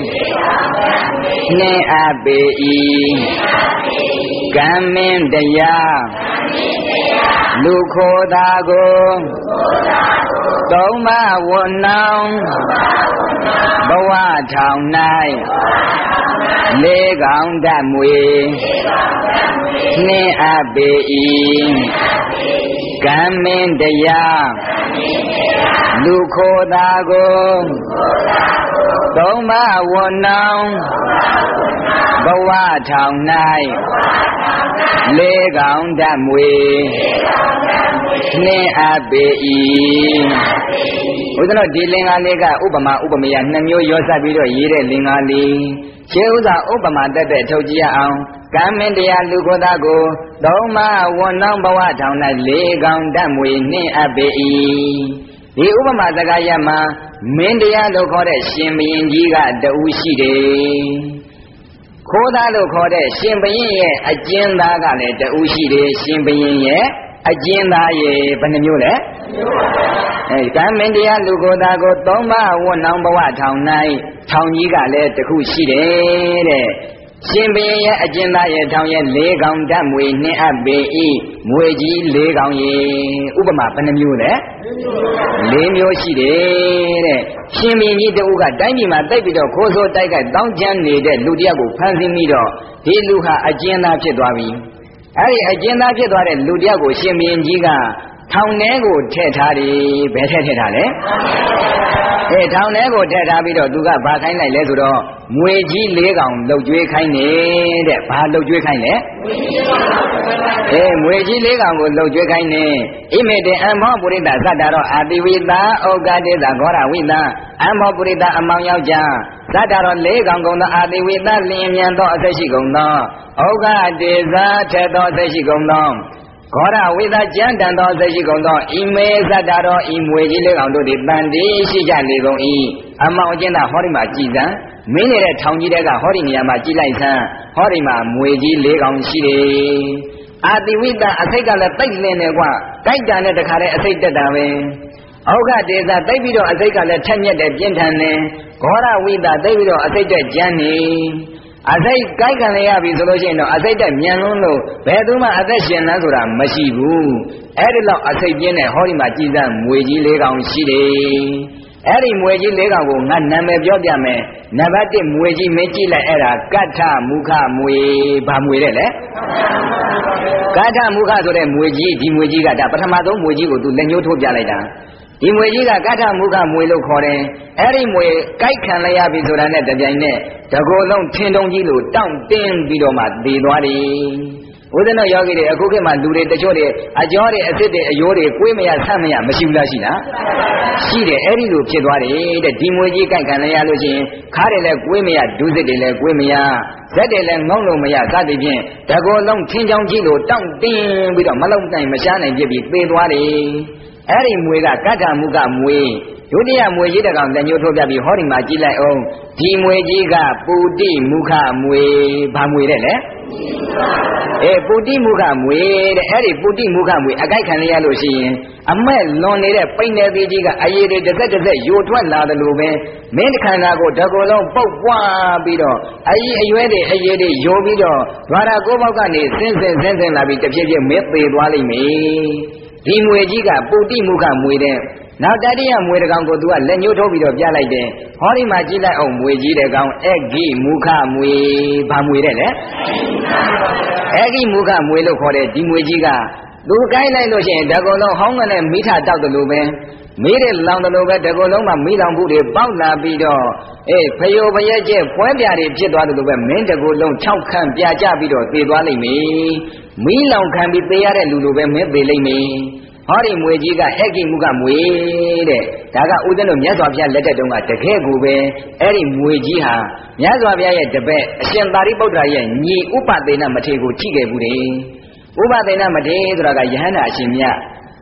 နှင်းအပ်ပေ၏ကံမင်းတရားလူခိုးသားကိုသုံးမဝွနောင်ဘဝထောင်၌လေးကောင်ဓာတ်မွေနှင်းအပ်ပေ၏ကံမင်းတရားလူခိုးသားကိုသုံးမဝွနောင်ဘဝထောင်၌လေးကောင်ဓာတ်မွေနှင်းအပ်ပေ၏ဘုရားဒီလင်္ကာလေးကဥပမာဥပမေယနှစ်မျိုးရောစပ်ပြီးတော့ရေးတဲ့လင်္ကာလေးခြေဥစွာဥပမာတက်တဲ့ထုတ်ကြည့်ရအောင်ကံမင်းတရားလူကိုယ်သားကိုသုံးမဝွနောင်ဘဝထောင်၌လေးကောင်ဓာတ်မွေနှင်းအပ်ပေ၏ဒီဥပမာစကားရမှာမင်းတရားလို့ခေါ်တဲ့ရှင်ဘုရင်ကြီးကတူရှိတယ်ခိုးသားလို့ခေါ်တဲ့ရှင်ဘုရင်ရဲ့အကျဉ်းသားကလည်းတူရှိတယ်ရှင်ဘုရင်ရဲ့အကျဉ်းသားရဲ့ဘယ်နှမျိုးလဲအဲကံမင်းတရားလူကိုယ်သားကိုသုံးပါးဝတ်နောင်ဘဝထောင်၌ထောင်ကြီးကလည်းတစ်ခုရှိတယ်တဲ့ရှင်ဘုရင်ရဲ့အကျဉ်းသားရဲ့ထောင်ရဲ့လေးကောင်ဓာတ်မွေနှင်းအပ်ပေ၏မွေကြီးလေးကောင်ရဲ့ဥပမာဘယ်နှမျိုးလဲလေးမျိုးရှိတယ်တဲ့ရှင်ဘုရင်ကြီးတူကတိုင်းပြည်မှာတိုက်ပြီးတော့ခိုးဆိုးတိုက်ခိုက်တောင်းကျမ်းနေတဲ့လူတယောက်ကိုဖမ်းဆီးပြီးတော့ဒီလူဟာအကျဉ်းသားဖြစ်သွားပြီအဲ့ဒီအကျဉ်းသားဖြစ်သွားတဲ့လူတယောက်ကိုရှင်ဘုရင်ကြီးကထောင်ထဲကိုထည့်ထားတယ်ဘယ်ထည့်ထည့်ထားလဲအဲထောင်ထဲကိုထည့်ထားပြီးတော့သူကဘာခိုင်းလိုက်လဲဆိုတော့မွေကြီးလေးကောင်လှုပ်ကြွေးခိုင်းနေတဲ့ဘာလှုပ်ကြွေးခိုင်းလဲအဲမွေကြီးလေးကောင်ကိုလှုပ်ကြွေးခိုင်းနေဣမေတေအမောပုရိသသတ္တရောအာတိဝိတာဩဃတေသဂောရဝိတာအမောပုရိသအမောင်ယောက်ျားသတ္တရောလေးကောင်ကုန်သောအာတိဝိတာလျင်မြန်သောအသက်ရှိကုန်သောဩဃတေသထက်သောအသက်ရှိကုန်သောဂောရဝိသကျမ်းတန်သောစိတ်ရှိကုန်သောဤမေသတ္တရောဤမွေကြီးလေးကောင်တို့သည်တန်တီးရှိကြလေကုန်၏အမောင်အကျဉ်းသာဟောဒီမှာကြည်စံမင်းနေတဲ့ထောင်ကြီးတဲကဟောဒီနေရာမှာကြည်လိုက်စမ်းဟောဒီမှာမွေကြီးလေးကောင်ရှိတယ်အာတိဝိတအစိတ်ကလည်းတိတ်လင်းနေကွာတိုက်တာနဲ့တခါတည်းအစိတ်တက်တာပဲဩဃတေသတိတ်ပြီးတော့အစိတ်ကလည်းထက်မြက်တယ်ပြင်းထန်တယ်ဂောရဝိသတိတ်ပြီးတော့အစိတ်တက်ကျန်းနေအစိတ်ကိုက်ကန်ရပြီဆိုလို့ရှိရင်တော့အစိတ်တက်မြန်လွန်းလို့ဘယ်သူမှအသက်ရှင်လန်းဆိုတာမရှိဘူးအဲ့ဒီလောက်အစိတ်ပြင်းတဲ့ဟောဒီမှာကြည်စမ်းမွေကြီးလေးကောင်ရှိတယ်အဲ့ဒီမွေကြီးလေးကောင်ကိုငါနာမည်ပြောပြမယ်နံပါတ်တစ်မွေကြီးမင်းကြည့်လိုက်အဲ့ဒါကဋ္ဌမုခမွေဘာမွေတဲ့လဲကဋ္ဌမုခဆိုတဲ့မွေကြီးဒီမွေကြီးကဒါပထမဆုံးမွေကြီးကိုသူလက်ညှိုးထိုးပြလိုက်တာဒီမွေကြီးကကဋ္ဌမုခမွေလို့ခေါ်တယ်အဲ့ဒီမွေကြိုက်ခံလိုက်ရပြီဆိုတာနဲ့တပြိုင်နက်တကိုယ်လုံးထင်းတုံးကြီးလို့တောင့်တင်းပြီးတော့မှတည်သွားတယ်ဦးဇင်းတို့ယောဂီတွေအခုခေတ်မှာလူတွေတချို့တွေအကျော်တွေအစ်စ်တွေအယိုးတွေကိုွေးမရဆန့်မရမရှိဘူးလားရှိလားရှိတယ်အဲ့ဒီလိုဖြစ်သွားတယ်တဲ့ဒီမွေကြီးကြိုက်ခံလိုက်ရလို့ရှိရင်ခါးတွေလည်းကွေးမရဒုစစ်တွေလည်းကွေးမရဇက်တွေလည်းငုံလို့မရစသည်ဖြင့်တကိုယ်လုံးထင်းချောင်းကြီးလို့တောင့်တင်းပြီးတော့မလုံနိုင်မရှားနိုင်ဖြစ်ပြီးသေသွားတယ်အဲ့ဒီမွေကကဋ္ဌမုခမွေဒုတိယမွေကြီးတကောင်လက်ညှိုးထိုးပြပြီးဟောဒီမှာကြည့်လိုက်အောင်ဒီမွေကြီးကပုတိမုခမွေဘာမွေတဲ့လဲအေးပုတိမုခမွေတဲ့အဲ့ဒီပုတိမုခမွေအကြိုက်ခံရလို့ရှိရင်အမက်လွန်နေတဲ့ပိနေသေးကြီးကအရေးတွေတစ်သက်တစ်သက်ယိုထွက်လာတယ်လို့ပဲမင်းခန္ဓာကိုတကောလုံးပုတ်ပွားပြီးတော့အကြီးအရွယ်တွေအရေးတွေယိုပြီးတော့ဓာရကိုပေါက်ကနေဆင်းဆင်းဆင်းဆင်းလာပြီးတဖြည်းဖြည်းမင်းသေးသွားလိမ့်မယ်ဒီမွေကြီးကပုတိမုခမွေတဲ့နောက်တတိယမွေတကောင်ကိုသူကလက်ညှိုးထိုးပြီးတော့ပြလိုက်တယ်ဟောဒီမှာကြည့်လိုက်အောင်မွေကြီးတဲ့ကောင်အဂိမုခမွေဘာမွေတဲ့လဲအဂိမုခမွေလို့ခေါ်တဲ့ဒီမွေကြီးကသူကိုင်းလိုက်လို့ရှိရင်တကောလုံးဟောင်းကနေမိထတောက်တယ်လို့ပဲမိတဲ့လောင်တယ်လို့ပဲတကောလုံးမှာမိလောင်မှုတွေပေါက်လာပြီးတော့အေးဖယိုဖယက်ကျဲဖွဲပြာတွေဖြစ်သွားတယ်လို့ပဲမင်းတကောလုံး၆ခန့်ပြာကြပြီးတော့သေသွားလိမ့်မယ်မိလောင်ခံပြီးသေရတဲ့လူလိုပဲမင်းသေလိမ့်မယ်ဟောဒီမွေကြီးကအဂိမုခမွေတဲ့ဒါကဥဒ္ဒနမြတ်စွာဘုရားလက်ထက်တုန်းကတကယ်ကိုပဲအဲ့ဒီမွေကြီးဟာမြတ်စွာဘုရားရဲ့တပည့်အရှင်သာရိပုတ္တရာရဲ့ညီဥပသေနမထေရကိုထိခဲ့ဘူးတယ်ဥပသေနမထေရဆိုတာကယဟန္တာအရှင်မြတ်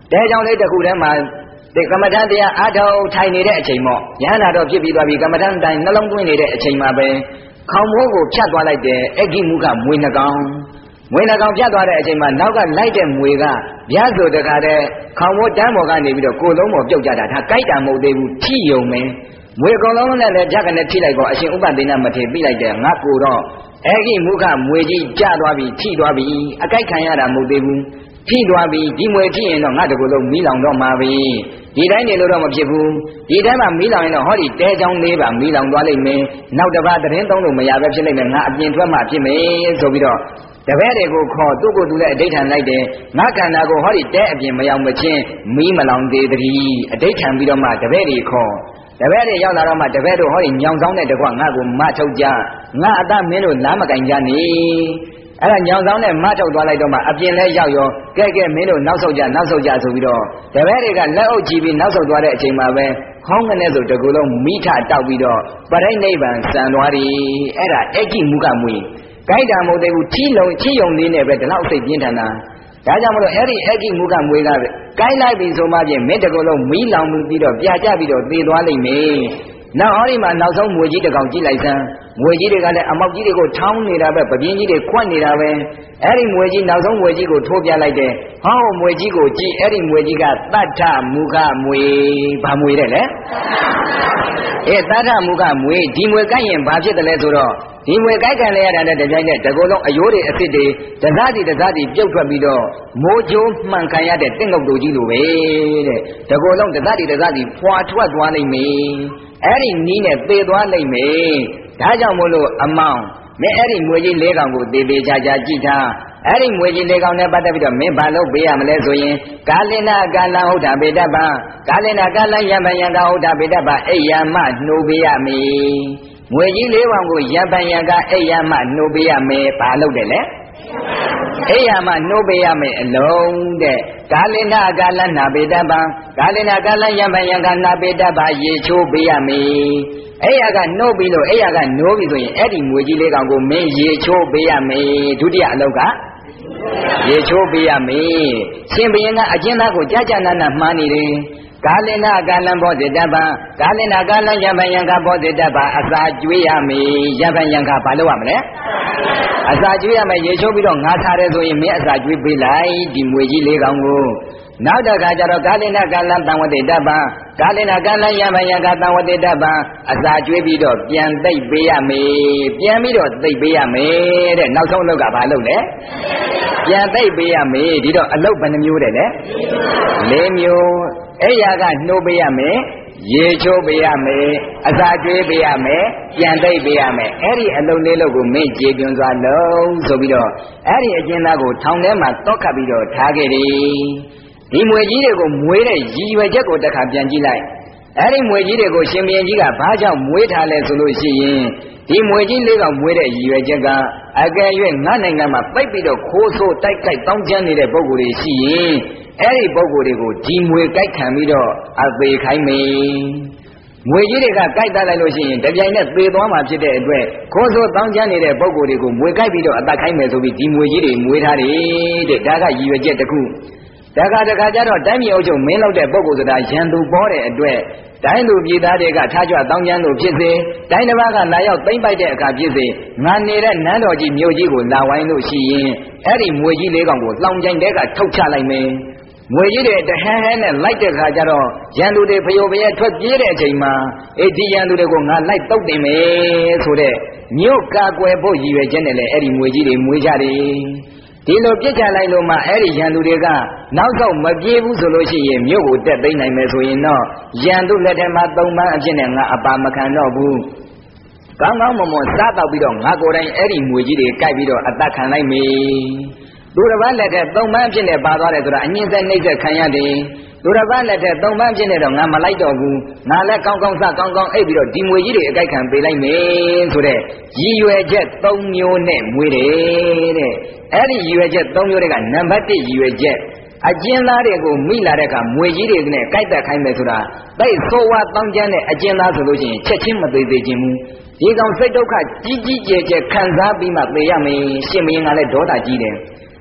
တဲကြောင့်လေးတစ်ခုတည်းမှာဒီကမ္မထတရားအားထုတ်ထိုင်နေတဲ့အချိန်ပေါ့ယဟန္တာတော့ဖြစ်ပြီးသွားပြီကမ္မထတိုင်းနှလုံးသွင်းနေတဲ့အချိန်မှာပဲခေါင်းမိုးကိုဖြတ်သွားလိုက်တယ်အဂိမုခမွေနှကောင်မွေနှကောင်ဖြတ်သွားတဲ့အချိန်မှာနောက်ကလိုက်တဲ့မွေကဗျာဆိုတခါတည်းခေါင်းမိုးတန်းပေါ်ကနေပြီးတော့ကိုယ်လုံးပေါ်ပြုတ်ကြတာဒါကြိုက်တာမဟုတ်သေးဘူးထိယုံမယ်မွေကောင်လုံးနဲ့လည်းဖြတ်ကနေထိလိုက်တော့အရှင်ဥပဒေနာမထေပြီးလိုက်တယ်ငါကိုတော့အဂိမုခမွေကြီးကျသွားပြီထိသွားပြီအကြိုက်ခံရတာမဟုတ်သေးဘူးထိသွားပြီဒီမွေထိရင်တော့ငါတကူလုံးမီးလောင်တော့မှာပဲဒီတိုင်းနေလို့တော့မဖြစ်ဘူးဒီတိုင်းမှာမီးလောင်ရင်တော့ဟောဒီတဲချောင်းလေးပါမီးလောင်သွားလိမ့်မယ်နောက်တစ်ပါးသတင်းသုံးလို့မရပဲဖြစ်လိမ့်မယ်ငါအပြင်ထွက်မှဖြစ်မယ်ဆိုပြီးတော့တပည့်တွေကိုခေါ်သူ့ကိုယ်သူလည်းအဋိဌံလိုက်တယ်ငါခန္ဓာကိုဟောဒီတဲအပြင်မရောက်မချင်းမီးမလောင်သေးတည်းအဋိဌံပြီးတော့မှတပည့်တွေခေါ်တပည့်တွေရောက်လာတော့မှတပည့်တို့ဟောဒီညောင်ဆောင်တဲ့တကွငါ့ကိုမထုတ်ကြငါအတမင်းတို့လားမကင်ကြနေအဲ့ဒါညောင်ဆောင်နဲ့မထုတ်သွားလိုက်တော့မှအပြင်လဲရောက်ရောကဲကဲမင်းတို့နောက်ဆုတ်ကြနောက်ဆုတ်ကြဆိုပြီးတော့တပည့်တွေကလက်အုပ်ကြည့်ပြီးနောက်ဆုတ်သွားတဲ့အချိန်မှာပဲဟောင်းကနေဆိုတကူလုံးမိထတောက်ပြီးတော့ပရိနိဗ္ဗာန်စံသွားပြီအဲ့ဒါအဋ္ဌိမုခမွေကြိုက်တာမဟုတ်သေးဘူးထိလုံးထိယုံလေးနဲ့ပဲဒီလောက်စိတ်ပြင်းထန်တာဒါကြောင့်မလို့အဲ့ဒီအဋ္ဌိမုခမွေကပဲကိုင်းလိုက်ပြီဆိုမှပြင်မင်းတကူလုံးမိလောင်ပြီးတော့ပြာကျပြီးတော့သေသွားလိမ့်မယ်နောက်ဟောဒီမှာနောက်ဆုံးမွေကြီးတစ်ကောင်ကြည့်လိုက်စမ်းမွေကြီးတွေကလည်းအမောက်ကြီးတွေကိုထောင်းနေတာပဲပပြင်းကြီးတွေခွက်နေတာပဲအဲ့ဒီမွေကြီးနောက်ဆုံးမွေကြီးကိုထိုးပြလိုက်တယ်ဟောမွေကြီးကိုကြည့်အဲ့ဒီမွေကြီးကတတ္ထမုခမွေဘာမွေတဲ့လဲအဲတတ္ထမုခမွေဒီမွေကိုက်ရင်ဘာဖြစ်တယ်လဲဆိုတော့ဒီမွေကိုက်ခံလဲရတာနဲ့တကြိုင်နဲ့တကောလုံးအယိုးတွေအစ်စ်တွေတစားစီတစားစီပြုတ်ထွက်ပြီးတော့မိုးကြိုးမှန်ခံရတဲ့တင့်ငုတ်တူကြီးလိုပဲတဲ့တကောလုံးတစားစီတစားစီဖွာထွက်သွားနိုင်မေအဲ့ဒီနီးနဲ့သေသွားနိုင်မေဒါကြောင့်မို့လို့အမောင်မင်းအဲ့ဒီမွေကြီးလေးကောင်ကိုသေသေးချာချာကြည့်ထားအဲ့ဒီမွေကြီးလေးကောင်နဲ့ပတ်သက်ပြီးတော့မင်းဘာလုပ်ပေးရမလဲဆိုရင်ကာလနာကာလဟုတ်တာပေတ္တပံကာလနာကာလယံပံယံကဟုတ်တာပေတ္တပံအိယမနှိုးပေးရမည်မွေကြီးလေးကောင်ကိုယံပံယံကအိယမနှိုးပေးရမယ်ဘာလုပ်တယ်လဲအိယမနှိုးပေးရမယ်အလုံးတဲ့ကာလနာကာလနာပေတ္တပံကာလနာကာလယံပံယံကနာပေတ္တပံရေချိုးပေးရမည်အဲ့ရကနှုတ်ပြီးလို့အဲ့ရကနိုးပြီဆိုရင်အဲ့ဒီမွေကြီးလေးကောင်ကိုမင်းရေချိုးပေးရမယ်ဒုတိယအလုပ်ကရေချိုးပေးရမယ်ရှင်ဘုရင်ကအကျဉ်းသားကိုကြာကြာနာနာမှားနေတယ်ကာလနာကာလံဘောဇိတပံကာလနာကာလံယံပံယံကဘောဇိတပံအစာကျွေးရမယ်ယံပံယံကဘာလုပ်ရမလဲအစာကျွေးရမယ်ရေချိုးပြီးတော့ငါထားတယ်ဆိုရင်မင်းအစာကျွေးပေးလိုက်ဒီမွေကြီးလေးကောင်ကိုနောက်တစ်ခါကျတော့ကာလနာကာလံတံဝတိတပံကာလနာကာလံယံပံယံကတံဝတိတပံအစာကျွေးပြီးတော့ပြန်သိပ်ပေးရမယ်ပြန်ပြီးတော့သိပ်ပေးရမယ်တဲ့နောက်ဆုံးအလုပ်ကဘာလုပ်လဲပြန်သိပ်ပေးရမယ်ဒီတော့အလုပ်ဘယ်နှမျိုးတဲ့လဲလေးမျိုးအဲ့ရကနှိုးပေးရမယ်ရေချိုးပေးရမယ်အစာကျွေးပေးရမယ်ပြန်သိပ်ပေးရမယ်အဲ့ဒီအလုံးလေးလုံးကိုမင်းကြေပြွန်စွာလုံးဆိုပြီးတော့အဲ့ဒီအကျဉ်းသားကိုထောင်ထဲမှာတောက်ခတ်ပြီးတော့ထားခဲ့တယ်ဒီမွေကြီးတွေကိုမွေးတဲ့ရည်ရွယ်ချက်ကိုတစ်ခါပြန်ကြည့်လိုက်အဲ့ဒီမွေကြီးတွေကိုရှင်ဘုရင်ကြီးကဘာကြောင့်မွေးထားလဲဆိုလို့ရှိရင်ဒီမွေကြီးလေးကမွေးတဲ့ရည်ရွယ်ချက်ကအကယ်၍ငါနိုင်ငံမှာပိတ်ပြီးတော့ခိုးဆိုးတိုက်ကြိုက်တောင်းကျမ်းနေတဲ့ပုံကိုယ်တွေရှိရင်အဲ့ဒီပုံကိုယ်တွေကိုဒီမွေကြိုက်ခံပြီးတော့အသေးခိုင်းမယ်မွေကြီးတွေကကြိုက်တတ်လိုက်လို့ရှိရင်တပြိုင်နက်သေသွားမှာဖြစ်တဲ့အတွက်ခိုးဆိုးတောင်းကျမ်းနေတဲ့ပုံကိုယ်တွေကိုမွေကြိုက်ပြီးတော့အသက်ခိုင်းမယ်ဆိုပြီးဒီမွေကြီးတွေမွေးထားတယ်တဲ့ဒါကရည်ရွယ်ချက်တစ်ခုတခါတခါကျတော့တိုင်းပြည်အုပ်ချုပ်မင်းလုပ်တဲ့ပုဂ္ဂိုလ်ဆိုတာရန်သူပေါ်တဲ့အတွက်တိုင်းလူပြည်သားတွေကထားကြွတောင်းကျမ်းလို့ဖြစ်စေတိုင်းတစ်ပါးကလာရောက်သိမ့်ပိုက်တဲ့အခါဖြစ်စေငါနေတဲ့နန်းတော်ကြီးမြို့ကြီးကိုလာဝိုင်းလို့ရှိရင်အဲ့ဒီမွေကြီးလေးကောင်ကိုလောင်ကျိုင်တဲ့ကထုတ်ချလိုက်မယ်မွေကြီးတွေတဟန်းဟန်းနဲ့လိုက်တဲ့ခါကျတော့ရန်သူတွေဖျို့ဖျဲထွက်ပြေးတဲ့အချိန်မှာအဲ့ဒီရန်သူတွေကိုငါလိုက်တုတ်တင်မယ်ဆိုတဲ့မြို့ကာကွယ်ဖို့ရည်ရွယ်ချက်နဲ့လည်းအဲ့ဒီမွေကြီးတွေမွေးကြတယ်ဒီလိုပြစ်ချလိုက်လို့မှအဲ့ဒီရန်သူတွေကနောက်တော့မပြေးဘူးဆိုလို့ရှိရင်မြို့ကိုတက်သိမ်းနိုင်မယ်ဆိုရင်တော့ရန်သူလက်ထဲမှာသုံးပန်းအဖြစ်နဲ့ငါအပါမခံတော့ဘူးကောင်းကောင်းမွန်မွန်စားတော့ပြီးတော့ငါကိုယ်တိုင်အဲ့ဒီမွေကြီးတွေကြိုက်ပြီးတော့အသက်ခံလိုက်မေသူတစ်ပတ်လက်ထဲသုံးပန်းအဖြစ်နဲ့ပါသွားတယ်ဆိုတာအငြင်းသက်နှိမ့်သက်ခံရတယ်သူတစ်ပတ်လက်ထဲသုံးပန်းအဖြစ်နဲ့တော့ငါမလိုက်တော့ဘူးငါလည်းကောင်းကောင်းစားကောင်းကောင်းအိပ်ပြီးတော့ဒီမွေကြီးတွေအကြိုက်ခံပေးလိုက်မယ်ဆိုတဲ့ရည်ရွယ်ချက်သုံးမျိုးနဲ့မွေးတယ်တဲ့အဲ့ဒီရည်ရွယ်ချက်သုံးမျိုးတွေကနံပါတ်တစ်ရည်ရွယ်ချက်အကျဉ်းသားတွေကိုမိလာတဲ့အခါမွေကြီးတွေနဲ့ကြိုက်တက်ခိုင်းမယ်ဆိုတာသိဆိုးဝါးတောင်းကျမ်းတဲ့အကျဉ်းသားဆိုလို့ရှိရင်ချက်ချင်းမသေးသေးခြင်းဘူးဒီကောင်စိတ်ဒုက္ခကြီးကြီးကျယ်ကျယ်ခံစားပြီးမှသေရမယ်ရှင်မင်းကလည်းဒေါသကြီးတယ်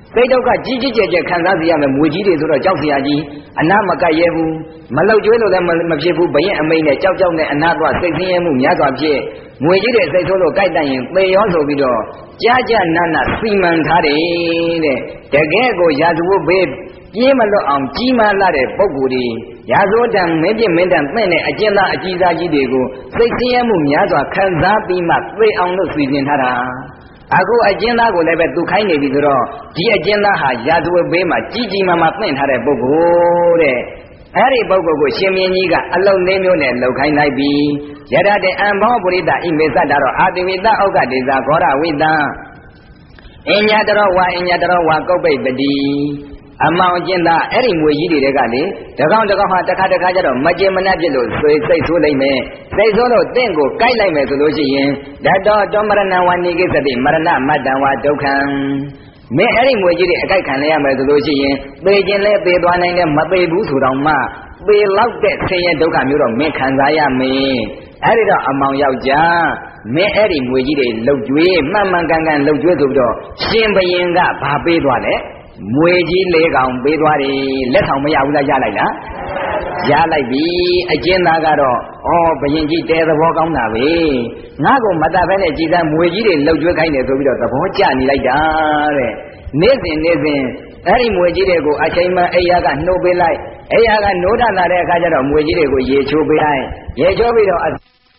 စိတ်ဒုက္ခကြီးကြီးကျယ်ကျယ်ခံစားစီရမယ်မွေကြီးတွေဆိုတော့ကြောက်စရာကြီးအနာမကတ်ရဲဘူးမလောက်ကျွေးလို့လည်းမဖြစ်ဘူးဘရင်အမိန်နဲ့ကြောက်ကြောက်နဲ့အနာသွားစိတ်ဆင်းရဲမှုများစွာဖြစ်မွေကြီးတွေစိတ်ဆိုးလို့ကြိုက်တတ်ရင်သေရောဆိုပြီးတော့ကြားကြနာနာစီမံထားတယ်တဲ့တကယ်ကိုရာဇဝတ်ဘေးပြေးမလွတ်အောင်ကြီးမားလာတဲ့ပုဂ္ဂိုလ်တွေရာဇဝတ်တံမင်းပြမင်းတံသင့်တဲ့အကျဉ်းသားအကြီးသားကြီးတွေကိုစိတ်ဆင်းရဲမှုများစွာခံစားပြီးမှသေအောင်လို့စီစဉ်ထားတာအခုအကျဉ်းသားကိုလည်းပဲသူခိုင်းနေပြီဆိုတော့ဒီအကျဉ်းသားဟာရာဇဝတ်ဘေးမှာကြီးကြီးမားမားသင့်ထားတဲ့ပုဂ္ဂိုလ်တဲ့အဲ့ဒီပုဂ္ဂိုလ်ကိုရှင်မင်းကြီးကအလုံးလေးမျိုးနဲ့လှုပ်ခိုင်းလိုက်ပြီးယရတဲ့အံဘောပုရိသဣမေသတ္တရောအာတိဝိတဩဃဒေဇာဂောရဝိတံအညတရောဝါအညတရောဝါကုပ္ပိပတိအမောင်ကျင်းသားအဲ့ဒီငွေကြီးတွေကလေတကောင်တကောင်ဟာတစ်ခါတစ်ခါကျတော့မကျင်မနှက်ဖြစ်လို့စိတ်စိတ်ဆိုးလိုက်မယ်စိတ်ဆိုးလို့တင့်ကိုကိုက်လိုက်မယ်ဆိုလို့ရှိရင်ဓတ္တောတောမရဏဝနိကိသတိမရဏမတ္တံဝဒုက္ခံမင်းအဲ့ဒီငွေကြီးတွေအကြိုက်ခံရမယ်ဆိုလို့ရှိရင်သေခြင်းလဲသေသွားနိုင်တယ်မသေဘူးဆိုတော့မှသေလောက်တဲ့ဆင်းရဲဒုက္ခမျိုးတော့မင်းခံစားရမင်းအဲ့ဒီတော့အမောင်ယောက်ျားမင်းအဲ့ဒီငွေကြီးတွေလှုပ်ကြွေးမှန်မှန်ကန်ကန်လှုပ်ကြွေးဆိုပြီးတော့ရှင်ဘရင်ကဘာပေးသွားလဲမွေကြီးလေးကောင်ပေးသွားတယ်လက်ဆောင်မရဘူးလားရလိုက်လားရလိုက်ပြီအကျဉ်းသားကတော့ဩဘယင်ကြီးတဲသဘောကောင်းတာပဲငါ့ကိုမတတ်ဘဲနဲ့ကြည်သားမွေကြီးတွေလှုပ်ကြွေးခိုင်းတယ်ဆိုပြီးတော့သဘောကျနေလိုက်တာတဲ့နေ့စဉ်နေ့စဉ်အဲ့ဒီမွေကြီးတွေကိုအချိန်မှအိယာကနှုတ်ပေးလိုက်အိယာကနိုးထလာတဲ့အခါကျတော့မွေကြီးတွေကိုရေချိုးပေးလိုက်ရေချိုးပြီးတော့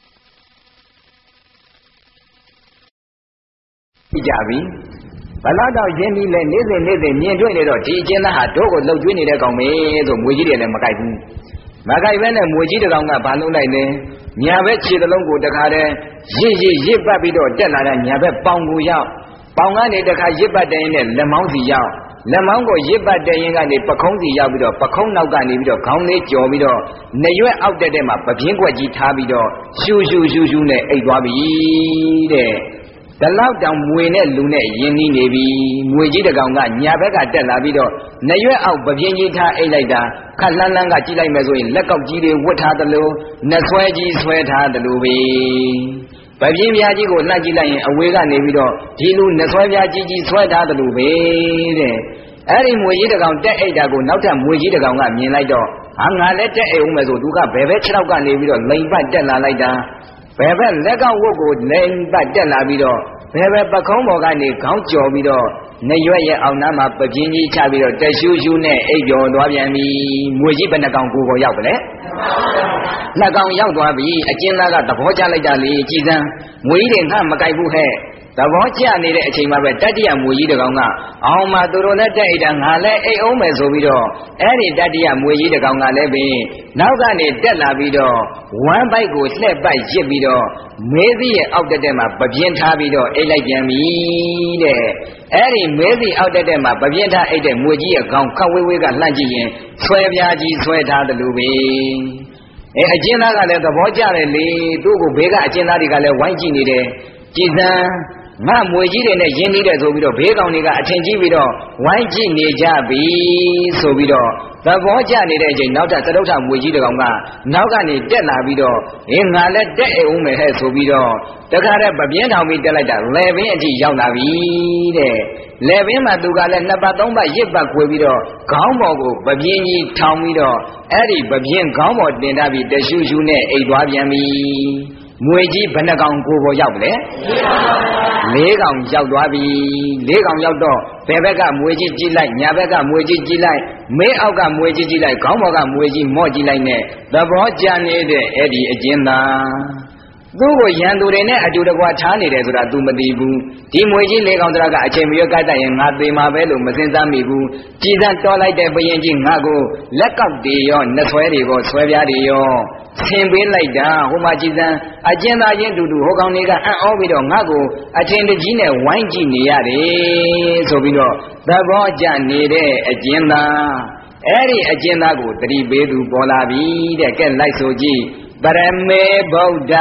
ကြပြီဘလောက်တော့ရင်းပြီးလဲနေ့စဉ်နေ့စဉ်မြင်တွေ့နေတော့ဒီအကျဉ်းသားဟာတို့ကိုလှုပ်ကျွေးနေတဲ့ကောင်ပဲဆိုမွေကြီးတွေလည်းမကြိုက်ဘူးမကြိုက်ဘဲနဲ့မွေကြီးတကောင်ကဘာလုပ်လိုက်လဲညာဘက်ခြေသလုံးကိုတခါတည်းရစ်ရစ်ရစ်ပတ်ပြီးတော့တက်လာတဲ့ညာဘက်ပေါင်ကိုရောက်ပေါင်ကနေတခါရစ်ပတ်တဲ့ရင်နဲ့လက်မောင်းစီရောက်လက်မောင်းကိုရစ်ပတ်တဲ့ရင်ကနေပခုံးစီရောက်ပြီးတော့ပခုံးနောက်ကနေပြီးတော့ခေါင်းလေးကြော်ပြီးတော့နှရွက်အောက်တက်တဲ့မှာပပြင်းကွက်ကြီးထားပြီးတော့ရှူရှူရှူရှူနဲ့အိတ်သွားပြီတဲ့တလောက်တောင်မွေနဲ့လူနဲ့ယဉ်နီးနေပြီမွေကြီးတကောင်ကညာဘက်ကတက်လာပြီးတော့နှရွက်အောက်ပပြင်းကြီးထားအိတ်လိုက်တာခက်လှမ်းလှမ်းကကြည့်လိုက်မယ်ဆိုရင်လက်ကောက်ကြီးတွေဝတ်ထားသလိုနှဆွဲကြီးဆွဲထားသလိုပဲပပြင်းပြားကြီးကိုလှမ်းကြည့်လိုက်ရင်အဝေးကနေပြီးတော့ဒီလူနှဆွဲပြားကြီးကြီးဆွဲထားသလိုပဲတဲ့အဲ့ဒီမွေကြီးတကောင်တက်အိတ်တာကိုနောက်ထပ်မွေကြီးတကောင်ကမြင်လိုက်တော့ဟာငါလည်းတက်အိတ်ဦးမယ်ဆိုသူကဘယ်ဘက်ခြေထောက်ကနေပြီးတော့လိန်ပတ်တက်လာလိုက်တာဘယ်ဘက်လက်ကောက်ဝတ်ကိုလိန်ပတ်တက်လာပြီးတော့ဘယ်ဘက်ပခုံးပေါ်ကနေခေါင်းကျော်ပြီးတော့နှရွက်ရဲ့အောက်နားမှာပပြင်းကြီးချပြီးတော့တရှူးရှူးနဲ့အိပ်ကျော်သွားပြန်ပြီမွေကြီးဘယ်နှကောင်ကိုပေါ်ရောက်ပါလဲနှစ်ကောင်ရောက်သွားပြီအကျဉ်းသားကသဘောကျလိုက်တာလေကြည်စမ်းမွေကြီးတွေငါမကြိုက်ဘူးဟဲ့သဘောကျနေတဲ့အချိန်မှာပဲတတိယမွေကြီးတကောင်ကအောင်မသူတို့လည်းတက်အိတ်တာငါလည်းအိတ်အောင်မယ်ဆိုပြီးတော့အဲ့ဒီတတိယမွေကြီးတကောင်ကလည်းပင်နောက်ကနေတက်လာပြီးတော့ဝမ်းပိုက်ကိုလှည့်ပိုက်ရစ်ပြီးတော့မေးသည့်ရဲ့အောက်တက်တဲ့မှာပပြင်းထားပြီးတော့အိတ်လိုက်ပြန်ပြီတဲ့အဲ့ဒီမေးသည့်အောက်တက်တဲ့မှာပပြင်းထားအိတ်တဲ့မွေကြီးရဲ့ခေါင်းခက်ဝေးဝေးကလှမ်းကြည့်ရင်ဆွဲပြားကြီးဆွဲထားတယ်လို့ပဲအဲအကျဉ်းသားကလည်းသဘောကျတယ်လေသူ့ကိုဘေးကအကျဉ်းသားတွေကလည်းဝိုင်းကြည့်နေတယ်ကြည်စံငါမွေကြီးတွေနဲ့ရင်းနှီးတယ်ဆိုပြီးတော့ဘေးကောင်တွေကအထင်ကြီးပြီးတော့ဝိုင်းကြည့်နေကြပြီဆိုပြီးတော့သဘောကျနေတဲ့အချိန်နောက်ထပ်သရုပ်ထမွေကြီးတကောင်ကနောက်ကနေတက်လာပြီးတော့ဟင်ငါလည်းတက်အိမ်ဦးမယ်ဟဲ့ဆိုပြီးတော့တခါတည်းပပြင်းထောင်ပြီးတက်လိုက်တာလေပင်အထိရောက်လာပြီတဲ့လေပင်မှာသူကလည်းနှစ်ပတ်သုံးပတ်ရစ်ပတ်ခွေပြီးတော့ခေါင်းပေါ်ကိုပပြင်းကြီးထောင်ပြီးတော့အဲ့ဒီပပြင်းခေါင်းပေါ်တင်ထားပြီးတရှူရှူနဲ့အိတ်သွားပြန်ပြီမွေကြီးဘယ်နှကောင်ကိုပေါ်ရောက်လဲလေးကောင်ရောက်သွားပြီလေးကောင်ရောက်တော့ဘယ်ဘက်ကမွေကြီးကြည့်လိုက်ညာဘက်ကမွေကြီးကြည့်လိုက်မဲအောက်ကမွေကြီးကြည့်လိုက်ခေါင်းပေါ်ကမွေကြီးမော့ကြည့်လိုက်နဲ့သဘောကျနေတဲ့အဲ့ဒီအကျဉ်းသားသူ့ကိုရန်သူတွေနဲ့အတူတကွာထားနေတယ်ဆိုတာ तू မသိဘူးဒီမွေကြီးလေးကောင်တရာကအချိန်မရွေးကတ်တိုက်ရင်ငါသေမှာပဲလို့မစင်စားမိဘူးကြည်စံတော်လိုက်တဲ့ဘယင်ကြီးငါကိုလက်ကောက်တွေရောနှဆွဲတွေကိုဆွဲပြားတွေရောဆင်ပေးလိုက်တာဟိုမှာကြည်စံအကျဉ်းသားချင်းတူတူဟိုကောင်တွေကအံ့ဩပြီးတော့ငါကိုအထင်တကြီးနဲ့ဝိုင်းကြည့်နေရတယ်ဆိုပြီးတော့သဘောကျနေတဲ့အကျဉ်းသားအဲ့ဒီအကျဉ်းသားကိုတတိပေးသူပေါ်လာပြီတဲ့ကဲလိုက်ဆိုကြည့်ပရမေဗုဒ္ဓ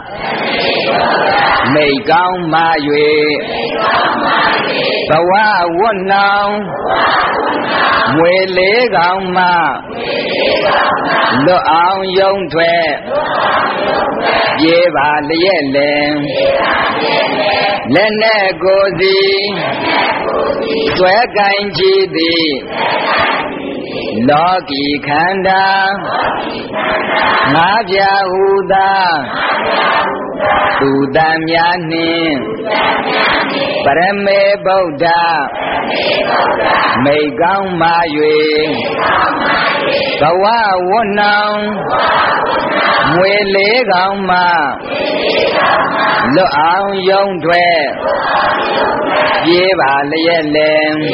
မိတ်ကောင်းမာ၍ဘဝဝတ်နောင်မွေလေးကောင်မှလွတ်အောင်ယုံထွက်ပြေပါလျက်လင်လက်နဲ့ကိုယ်စီဆွဲကင်ကြည်သည်လောကီခန္ဓာငါးပြာဟုသာသူတန်များနှင့်ပရမေဗုဒ္ဓမိတ်ကောင်းမာ၍ဘဝဝဏ္ဏမွေလေးကောင်မှလွတ်အောင်ယုံထွက်ပြေးပါလျက်လဲ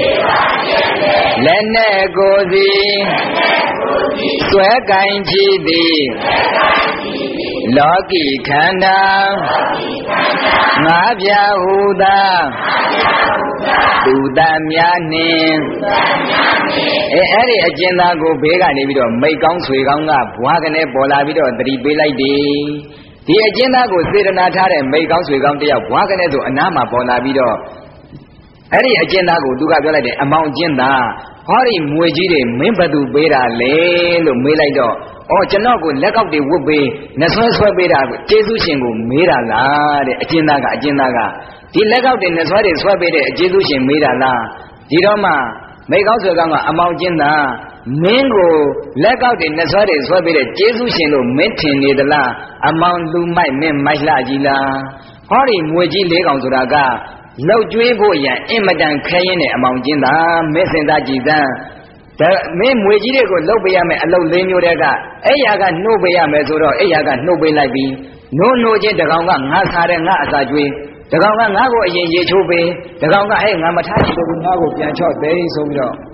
လက်နဲ့ကိုယ်စီဆွဲကင်ကြည့်သည်လောကီခန္ဓာငါးပြာဟုသာသူတန်များနှင့်အဲအဲ့ဒီအကျဉ်းသားကိုဘေးကနေပြီးတော့မိတ်ကောင်းဆွေကောင်းကဘွားကနေပေါ်လာပြီးတော့တတိပေးလိုက်တယ်ဒီအကျဉ်းသားကိုစေတနာထားတဲ့မိတ်ကောင်းဆွေကောင်းတယောက်ဘွားကနေဆိုအနားမှာပေါ်လာပြီးတော့အဲ့ဒီအကျဉ်းသားကိုသူကပြောလိုက်တယ်အမောင်ကျဉ်းသားဟောဒီမွေကြီးတွေမင်းဘသူပေးတာလဲလို့မေးလိုက်တော့အော်ကျွန်တော်ကိုလက်ကောက်တွေဝတ်ပေးနှဆွဲဆွဲပေးတာကျေးဇူးရှင်ကိုမေးတာလားတဲ့အကျဉ်းသားကအကျဉ်းသားကဒီလက်ကောက်တွေနှဆွဲတွေဆွဲပေးတဲ့အကျေးဇူးရှင်မေးတာလားဒီတော့မှမိကောင်းဆွေကောင်းကအမောင်ကျဉ်းသားမင်းကိုလက်ကောက်တွေနှဆွဲတွေဆွဲပေးတဲ့ကျေးဇူးရှင်လို့မင်းထင်နေသလားအမောင်လူမိုက်မင်းမိုက်လှကြီးလားဟောဒီမွေကြီးလေးကောင်ဆိုတာကလောက်ကျွေးဖို့ရန်အင်မတန်ခဲရင်တဲ့အမောင်ကျဉ်းသားမင်းစင်သားကြည်သန်းဒါမင်းမွေကြီးတွေကိုလှုပ်ပေးရမယ်အလုပ်လေးမျိုးတည်းကအဲ့ရကနှုတ်ပေးရမယ်ဆိုတော့အဲ့ရကနှုတ်ပေးလိုက်ပြီးနိုးနိုးချင်းတကောင်ကငါစားတယ်ငါအစာကျွေးတကောင်ကငါ့ကိုအရင်ရေချိုးပေးတကောင်ကဟဲ့ငါမထားချင်ဘူးငါ့ကိုပြန်ချော့သိမ်းဆိုပြီးတော့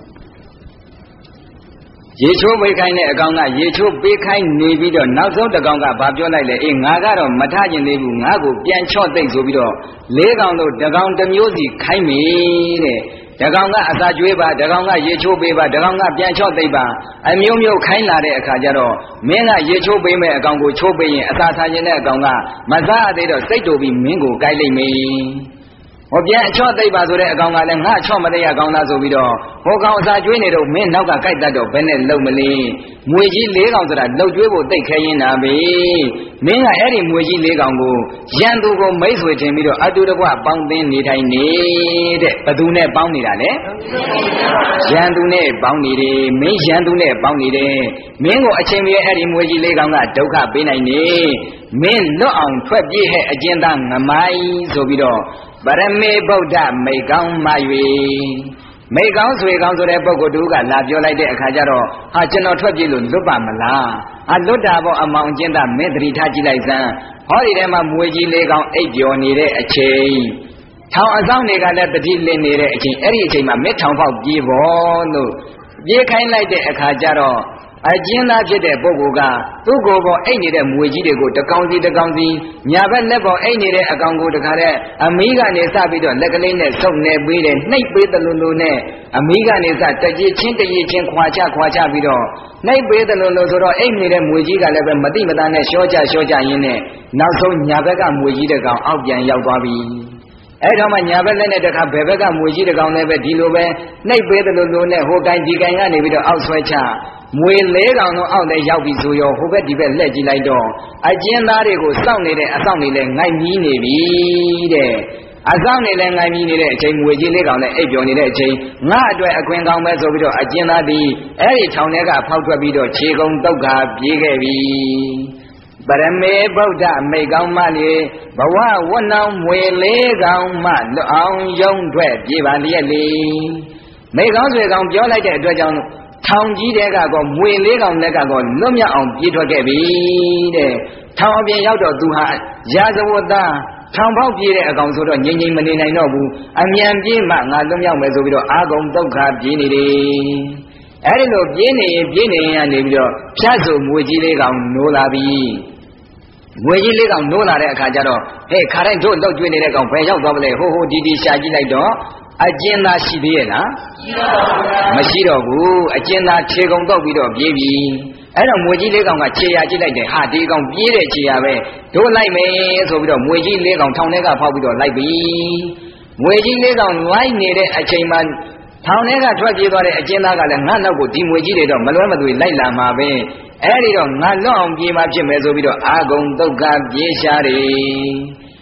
ရေချိုးပေးခိုင်းတဲ့အကောင်ကရေချိုးပေးခိုင်းနေပြီးတော့နောက်ဆုံးတကောင်ကဘာပြောလိုက်လဲအေးငါကတော့မထားချင်သေးဘူးငါ့ကိုပြန်ချော့သိမ်းဆိုပြီးတော့လေးကောင်တို့တကောင်တစ်မျိုးစီခိုင်းပြီတဲ့တကောင်ကအစာကျွေးပါတကောင်ကရေချိုးပေးပါတကောင်ကပြန်ချော့သိပ်ပါအမျိုးမျိုးခိုင်းလာတဲ့အခါကျတော့မင်းကရေချိုးပေးမဲ့အကောင်ကိုချိုးပေးရင်အစာစားခြင်းတဲ့အကောင်ကမစားသေးတော့စိတ်တူပြီးမင်းကိုကြိုက်လိုက်မေးဟောပြန်အချော့သိပ်ပါဆိုတဲ့အကောင်ကလည်းငါချော့မသိရကောင်သားဆိုပြီးတော့ဟိုကောင်အစာကျွေးနေတော့မင်းနောက်ကကြိုက်တတ်တော့ဘယ်နဲ့လုံမလဲမွေကြီးလေးကောင်ဆိုတာလှုပ်ကျွေးဖို့သိပ်ခဲရင်နာပဲမင်းကအဲ့ဒီမွေကြီးလေးကောင်ကိုရန်သူကိုမိတ်ဆွေထင်ပြီးတော့အတူတကွပေါင်းသင်းနေတိုင်းနေတဲ့ဘသူနဲ့ပေါင်းနေတာလဲရန်သူနဲ့ပေါင်းနေတယ်မင်းရန်သူနဲ့ပေါင်းနေတယ်မင်းကိုအချိန်ပြည့်အဲ့ဒီမွေကြီးလေးကောင်ကဒုက္ခပေးနိုင်နေမင်းလွတ်အောင်ထွက်ပြေးဟဲ့အကျဉ်းသားငမိုင်းဆိုပြီးတော့ပရမေဗုဒ္ဓမိတ်ကောင်းမှ၍မိတ်ကောင်းဆွေကောင်းဆိုတဲ့ပုဂ္ဂိုလ်တူကလာပြောလိုက်တဲ့အခါကျတော့ဟာကျွန်တော်ထွက်ပြေးလို့လွတ်ပါမလားဟာလွတ်တာပေါ့အမောင်ကျဉ်းသားမင်းသတိထားကြည့်လိုက်စမ်းဟောဒီထဲမှာမွေကြီးလေးကောင်အိပ်ပျော်နေတဲ့အချိန်ထောင်အဆောင်တွေကလည်းတတိလင်းနေတဲ့အချိန်အဲ့ဒီအချိန်မှာမင်းထောင်ပေါက်ပြေးပေါ်လို့ပြေးခိုင်းလိုက်တဲ့အခါကျတော့အကျဉ်းသားဖြစ်တဲ့ပုဂ္ဂိုလ်ကသူ့ကိုယ်ပေါ်အိတ်နေတဲ့မွေကြီးတွေကိုတကောင်စီတကောင်စီညာဘက်လက်ပေါ်အိတ်နေတဲ့အကောင်ကိုတခါတဲ့အမီးကနေစပြီးတော့လက်ကလေးနဲ့ဆုပ်နေပေးတယ်နှိပ်ပေးတယ်လို့လို့နဲ့အမီးကနေစတကြီးချင်းတကြီးချင်းခွာချခွာချပြီးတော့နှိပ်ပေးတယ်လို့လို့ဆိုတော့အိတ်နေတဲ့မွေကြီးကလည်းပဲမတိမသားနဲ့ရှော့ချရှော့ချရင်းနဲ့နောက်ဆုံးညာဘက်ကမွေကြီးတကောင်အောက်ပြန်ရောက်သွားပြီအဲ့တော့မှညာဘက်လက်နဲ့တခါဘယ်ဘက်ကမွေကြီးတကောင်လည်းပဲဒီလိုပဲနှိပ်ပေးတယ်လို့လို့နဲ့ဟိုတိုင်းဒီတိုင်းကနေပြီးတော့အောက်ဆွဲချမွေလေးကောင်တော့အောက်လည်းရောက်ပြီဆိုရောဟိုဘက်ဒီဘက်လှည့်ကြည့်လိုက်တော့အကျဉ်းသားတွေကိုစောင့်နေတဲ့အဆောင်တွေလည်းငိုက်မြီးနေပြီတဲ့အဆောင်တွေလည်းငိုက်မြီးနေတဲ့အချိန်မွေကြီးလေးကောင်လည်းအိပ်ပျော်နေတဲ့အချိန်ငါအတွက်အခွင့်ကောင်းပဲဆိုပြီးတော့အကျဉ်းသားသည်အဲ့ဒီထောင်ထဲကဖောက်ထွက်ပြီးတော့ခြေကုံတုတ်ခါပြေးခဲ့ပြီပရမေဗုဒ္ဓမိတ်ကောင်းမှလေဘဝဝဏ္ဏမွေလေးကောင်မှလွတ်အောင်ယုံထွက်ပြေးပါလျက်လေမိတ်ကောင်းဆွေကောင်ပြောလိုက်တဲ့အတွက်ကြောင့်ထောင်ကြီးတဲ့ကောမွေလေးကောင်နဲ့ကောလွတ်မြောက်အောင်ပြေးထွက်ခဲ့ပြီတဲ့ထောင်အပြင်ရောက်တော့သူဟာရာဇဝတ်သားထောင်ပေါက်ပြေးတဲ့အကောင်ဆိုတော့ငြိမ်ငြိမ်မနေနိုင်တော့ဘူးအမြန်ပြေးမှငါလွတ်မြောက်မယ်ဆိုပြီးတော့အာဂုံဒုက္ခပြေးနေတယ်အဲ့ဒီလိုပြေးနေရင်ပြေးနေရင်ကနေပြီးတော့ဖြတ်ဆိုမွေကြီးလေးကောင်နိုးလာပြီမွေကြီးလေးကောင်နိုးလာတဲ့အခါကျတော့ဟဲ့ခါတိုင်းတို့လောက်ကျွေးနေတဲ့ကောင်ဘယ်ရောက်သွားမလဲဟိုဟိုဒီဒီရှာကြည့်လိုက်တော့အကျဉ်းသားရှိသေးရဲ့လားမရှိတော့ဘူးအကျဉ်းသားခြေကုံတော့ပြီးတော့ပြေးပြီအဲ့တော့မွေကြီးလေးကောင်ကခြေရကြည့်လိုက်တယ်ဟာဒီကောင်ပြေးတဲ့ခြေရပဲတို့လိုက်မယ်ဆိုပြီးတော့မွေကြီးလေးကောင်ထောင်ထဲကဖောက်ပြီးတော့လိုက်ပြီမွေကြီးလေးကောင်လိုက်နေတဲ့အချိန်မှာထောင်ထဲကထွက်ပြေးသွားတဲ့အကျဉ်းသားကလည်းငါနောက်ကိုဒီမွေကြီးတွေတော့မလွဲမသွေလိုက်လာမှာပဲအဲ့ဒီတော့ငါလွတ်အောင်ပြေးမှဖြစ်မယ်ဆိုပြီးတော့အာဂုံဒုက္ခပြေးရှာတယ်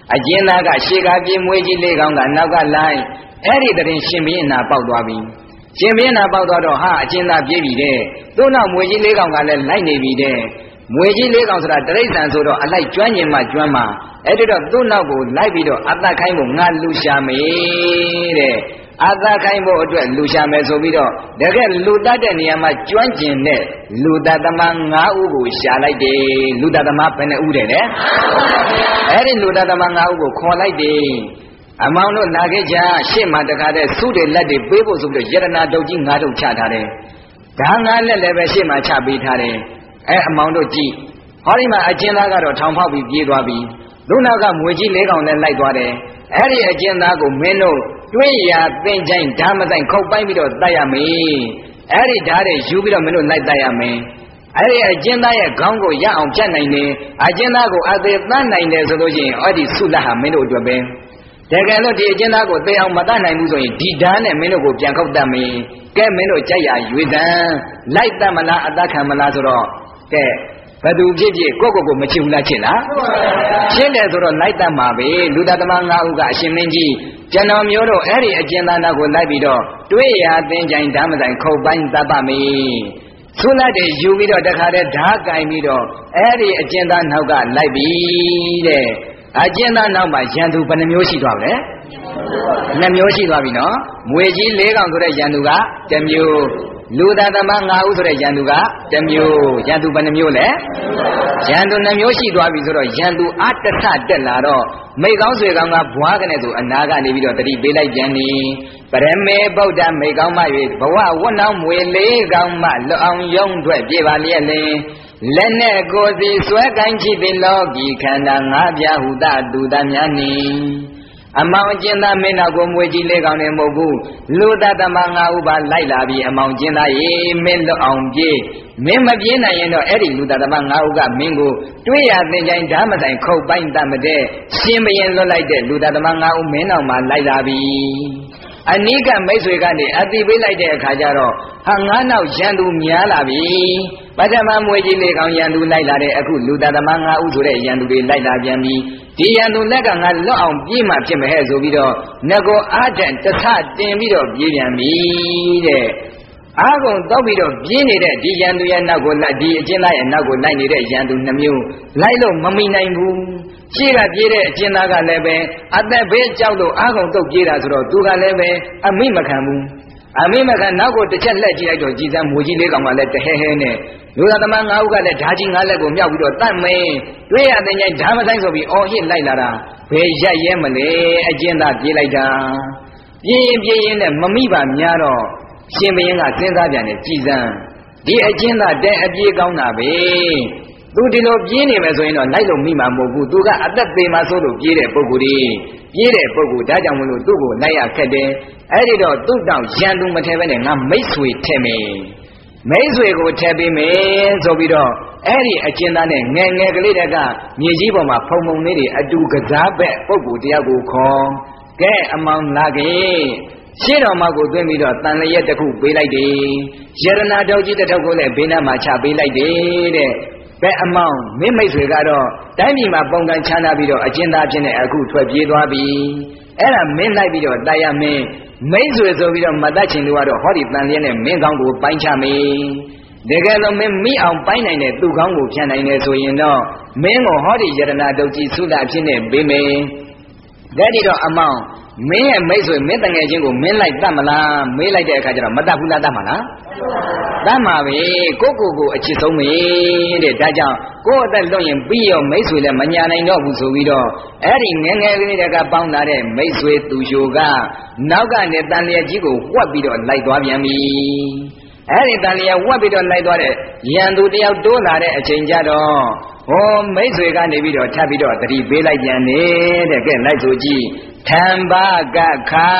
အကျဉ်းသားကရှေ့ကပြေးမွေးကြီးလေးကောင်ကနောက်ကလိုက်အဲ့ဒီတရင်ရှင်ဘီနာပေါက်သွားပြီရှင်ဘီနာပေါက်သွားတော့ဟာအကျဉ်းသားပြေးပြီတဲ့သူ့နောက်မွေးကြီးလေးကောင်ကလည်းလိုက်နေပြီတဲ့မွေကြီးလေးကောင်ဆိုတာတရိစ္ဆာန်ဆိုတော့အလိုက်ကျွမ်းကျင်မှကျွမ်းမှအဲ့ဒီတော့သူ့နောက်ကိုလိုက်ပြီးတော့အသက်ခိုင်းဖို့ငါလူရှာမယ်တဲ့အသက်ခိုင်းဖို့အတွက်လူရှာမယ်ဆိုပြီးတော့တကယ်လူတတ်တဲ့နေရာမှာကျွမ်းကျင်တဲ့လူတတ်သမား၅ဦးကိုရှာလိုက်တယ်လူတတ်သမားဘယ်နှဦးတဲ့လဲအဲ့ဒီလူတတ်သမား၅ဦးကိုခေါ်လိုက်တယ်အမောင်တို့လာခဲ့ကြရှေ့မှာတခါတည်းစုတွေလက်တွေပေးဖို့ဆိုပြီးတော့ယရနာတုတ်ကြီး၅တုတ်ချထားတယ်ဒါငါလက်လည်းပဲရှေ့မှာချပေးထားတယ်အဲအမောင်တို့ကြည့်ဟောဒီမှာအကျဉ်းသားကတော့ထောင်ဖောက်ပြီးပြေးသွားပြီလူနောက်ကငွေကြီးလေးကောင်နဲ့လိုက်သွားတယ်အဲ့ဒီအကျဉ်းသားကိုမင်းတို့တွေးရသင်ချိုင်းဓာမဆိုင်ခုတ်ပိုင်းပြီးတော့တတ်ရမယ်အဲ့ဒီဓာတ်တွေယူပြီးတော့မင်းတို့လိုက်တတ်ရမယ်အဲ့ဒီအကျဉ်းသားရဲ့ခေါင်းကိုရအောင်ဖြတ်နိုင်တယ်အကျဉ်းသားကိုအသေးသတ်နိုင်တယ်ဆိုလို့ရှိရင်အဲ့ဒီဆုလတ်ဟာမင်းတို့အတွက်ပဲတကယ်လို့ဒီအကျဉ်းသားကိုသေအောင်မတတ်နိုင်ဘူးဆိုရင်ဒီဓာတ်နဲ့မင်းတို့ကိုပြန်ခုတ်တတ်မယ်ကဲမင်းတို့ကြိုက်ရရွေတန်းလိုက်တတ်မလားအသက်ခံမလားဆိုတော့ကဲဘသူဖြစ်ဖြစ်ကိုကိုကိုမချစ်ဘူးလားချစ်လားချစ်တယ်ဆိုတော့လိုက်တတ်မှာပဲလူသားသမား၅ဦးကအရှင်မင်းကြီးကျွန်တော်မျိုးတို့အဲ့ဒီအကျဉ်းသားနာကိုလိုက်ပြီးတော့တွေးရသင်္ကြန်ဓာမဆိုင်ခုတ်ပိုင်းသတ်ပါမယ်ဆုလက်တွေယူပြီးတော့တခါတည်းဓာကင်ပြီးတော့အဲ့ဒီအကျဉ်းသားနောက်ကလိုက်ပြီတဲ့အကျဉ်းသားနောက်မှာရန်သူဘယ်နှမျိုးရှိသွားလဲနှမျိုးရှိသွားပြီနော်မွေကြီး၄ကောင်ဆိုတဲ့ရန်သူကတစ်မျိုးလူသားသမား၅ဦးဆိုတဲ့ရန်သူကတစ်မျိုးရန်သူဘယ်နှမျိုးလဲရန်သူနှမျိုးရှိသွားပြီဆိုတော့ရန်သူအတ္တထတက်လာတော့မိကောင်းဆွေကောင်းကဘွားကနေဆိုအနာကနေပြီးတော့တတိပေးလိုက်ကြနေပရမေဗုဒ္ဓမိကောင်းမ၍ဘဝဝတ်နှောင်းမွေလေးကောင်းမှလွတ်အောင်ယုံထွက်ပြေပါလျက်လင်လက်နဲ့ကိုယ်စီဆွဲကိုင်းချိသည်လောကီခန္ဓာငါးပြားဟုသတူတများနေအမောင်ကျင်းသားမင်းတော်ကိုမွေကြီးလေးကောင်နဲ့မဟုတ်ဘူးလူသားသမား၅ဦးပါလိုက်လာပြီးအမောင်ကျင်းသားရေမင်းလွတ်အောင်ပြေးမင်းမပြေးနိုင်ရင်တော့အဲ့ဒီလူသားသမား၅ဦးကမင်းကိုတွေးရသင်ချိုင်းဓာမဆိုင်ခုတ်ပိုင်းတတ်မတဲ့ရှင်ဘရင်လွတ်လိုက်တဲ့လူသားသမား၅ဦးမင်းတော်မှာလိုက်လာပြီအနိကမိတ်ဆွေကနေအတိပေးလိုက်တဲ့အခါကျတော့ဟာငါးနောက်ရန်သူများလာပြီပထမမွေကြီးလေးကောင်ရန်သူလိုက်လာတဲ့အခုလူသားသမား၅ဦးဆိုတဲ့ရန်သူတွေလိုက်လာပြန်ပြီဒီရန်သူလက်ကငါလွတ်အောင်ပြေးမှဖြစ်မယ်ဟဲ့ဆိုပြီးတော့ငကိုအားတန်တထတင်ပြီးတော့ပြေးပြန်ပြီတဲ့အားကုန်တောက်ပြီးတော့ပြေးနေတဲ့ဒီရန်သူရဲ့နောက်ကိုလိုက်ဒီအကျဉ်းသားရဲ့နောက်ကိုလိုက်နေတဲ့ရန်သူနှမျိုးလိုက်လို့မမိနိုင်ဘူးရှေ့ကပြေးတဲ့အကျဉ်းသားကလည်းပဲအသက်ဘေးကြောက်လို့အားကုန်တုတ်ပြေးတာဆိုတော့သူကလည်းပဲအမိမခံဘူးအမိမခံနောက်ကိုတစ်ချက်လက်ကြည့်လိုက်တော့ကြည်စမ်းမူကြီးလေးကောင်ကလည်းတဟဲဟဲနဲ့လူသားသမား၅ဦးကလည်းဓာကြီး၅လက်ကိုမြောက်ပြီးတော့တတ်မင်းတွေးရတဲ့ညဓာမဆိုင်ဆိုပြီးအော်ဟစ်လိုက်လာတာဘယ်ရက်ရဲမလဲအကျဉ်းသားပြေးလိုက်တာပြေးရင်ပြေးရင်နဲ့မမိပါများတော့ရှင်ဘရင်ကစဉ်းစားပြန်တယ်ကြည်စမ်းဒီအကျဉ်းသားတဲ့အပြေးကောင်းတာပဲသူဒီလိုပြေးနေမယ်ဆိုရင်တော့လိုက်လို့မိမှာမဟုတ်ဘူးသူကအသက်သေးမှဆိုလို့ပြေးတဲ့ပုဂ္ဂိုလ်ကြီးပြေးတဲ့ပုဂ္ဂိုလ်ဒါကြောင့်မလို့သူ့ကိုလိုက်ရခက်တယ်အဲ့ဒီတော့သူ့တောင်ရန်သူမထဲပဲနဲ့ငါမိတ်ဆွေထဲမယ်မိတ်ဆွေကိုထဲပေးမယ်ဆိုပြီးတော့အဲ့ဒီအကျဉ်းသားနဲ့ငယ်ငယ်ကလေးတက်ကမြေကြီးပေါ်မှာဖုံဖုံလေးတွေအတူကစားဘက်ပုဂ္ဂိုလ်တယောက်ကိုခေါ်ကဲအမောင်လာခဲ့ရှင်းတော်မကိုသွင်းပြီးတော့တန်လျက်တစ်ခုပေးလိုက်တယ်ရတနာတောက်ကြီးတစ်ထုပ်ကိုလည်းဘေးနားမှာချပေးလိုက်တယ်တဲ့ဘယ်အမောင်မင်းမိတ်ဆွေကတော့တိုင်းပြည်မှာပုံကန်ချမ်းသာပြီးတော့အကျဉ်းသားဖြစ်နေအခုထွက်ပြေးသွားပြီအဲ့ဒါမင်းလိုက်ပြီးတော့တိုက်ရမင်းမိတ်ဆွေဆိုပြီးတော့မတတ်ချင်သူကတော့ဟောဒီတန်လျက်နဲ့မင်းကောင်းကိုပိုင်းချမေးတကယ်လို့မင်းမိအောင်ပိုင်းနိုင်တဲ့သူကောင်းကိုဖြန့်နိုင်တယ်ဆိုရင်တော့မင်းကိုဟောဒီယတနာတုတ်ကြီးသုဒဖြစ်နေပေးမယ်ဒါဒီတော့အမောင်မင်းရဲ့မိတ်ဆွေမင်းတငယ်ချင်းကိုမင်းလိုက်တတ်မလားမေးလိုက်တဲ့အခါကျတော့မတတ်ဘူးလားတတ်မှာလားတတ်မှာပဲကိုကိုကိုအချစ်ဆုံးပဲတဲ့ဒါကြောင့်ကိုယ့်အသက်လွတ်ရင်ပြီးရောမိတ်ဆွေလည်းမညာနိုင်တော့ဘူးဆိုပြီးတော့အဲ့ဒီငယ်ငယ်လေးတွေကပေါင်းလာတဲ့မိတ်ဆွေသူရှိုကနောက်ကနေတန်လျက်ကြီးကိုဝှက်ပြီးတော့လိုက်သွားပြန်ပြီအဲ့ဒီတန်လျက်ဝှက်ပြီးတော့လိုက်သွားတဲ့ရန်သူတယောက်တိုးလာတဲ့အချိန်ကျတော့ဟောမိတ်ဆွေကနေပြီးတော့ထပ်ပြီးတော့တတိပေးလိုက်ပြန်နေတဲ့ကဲလိုက်ဆိုကြည့်ထံဘာကခံ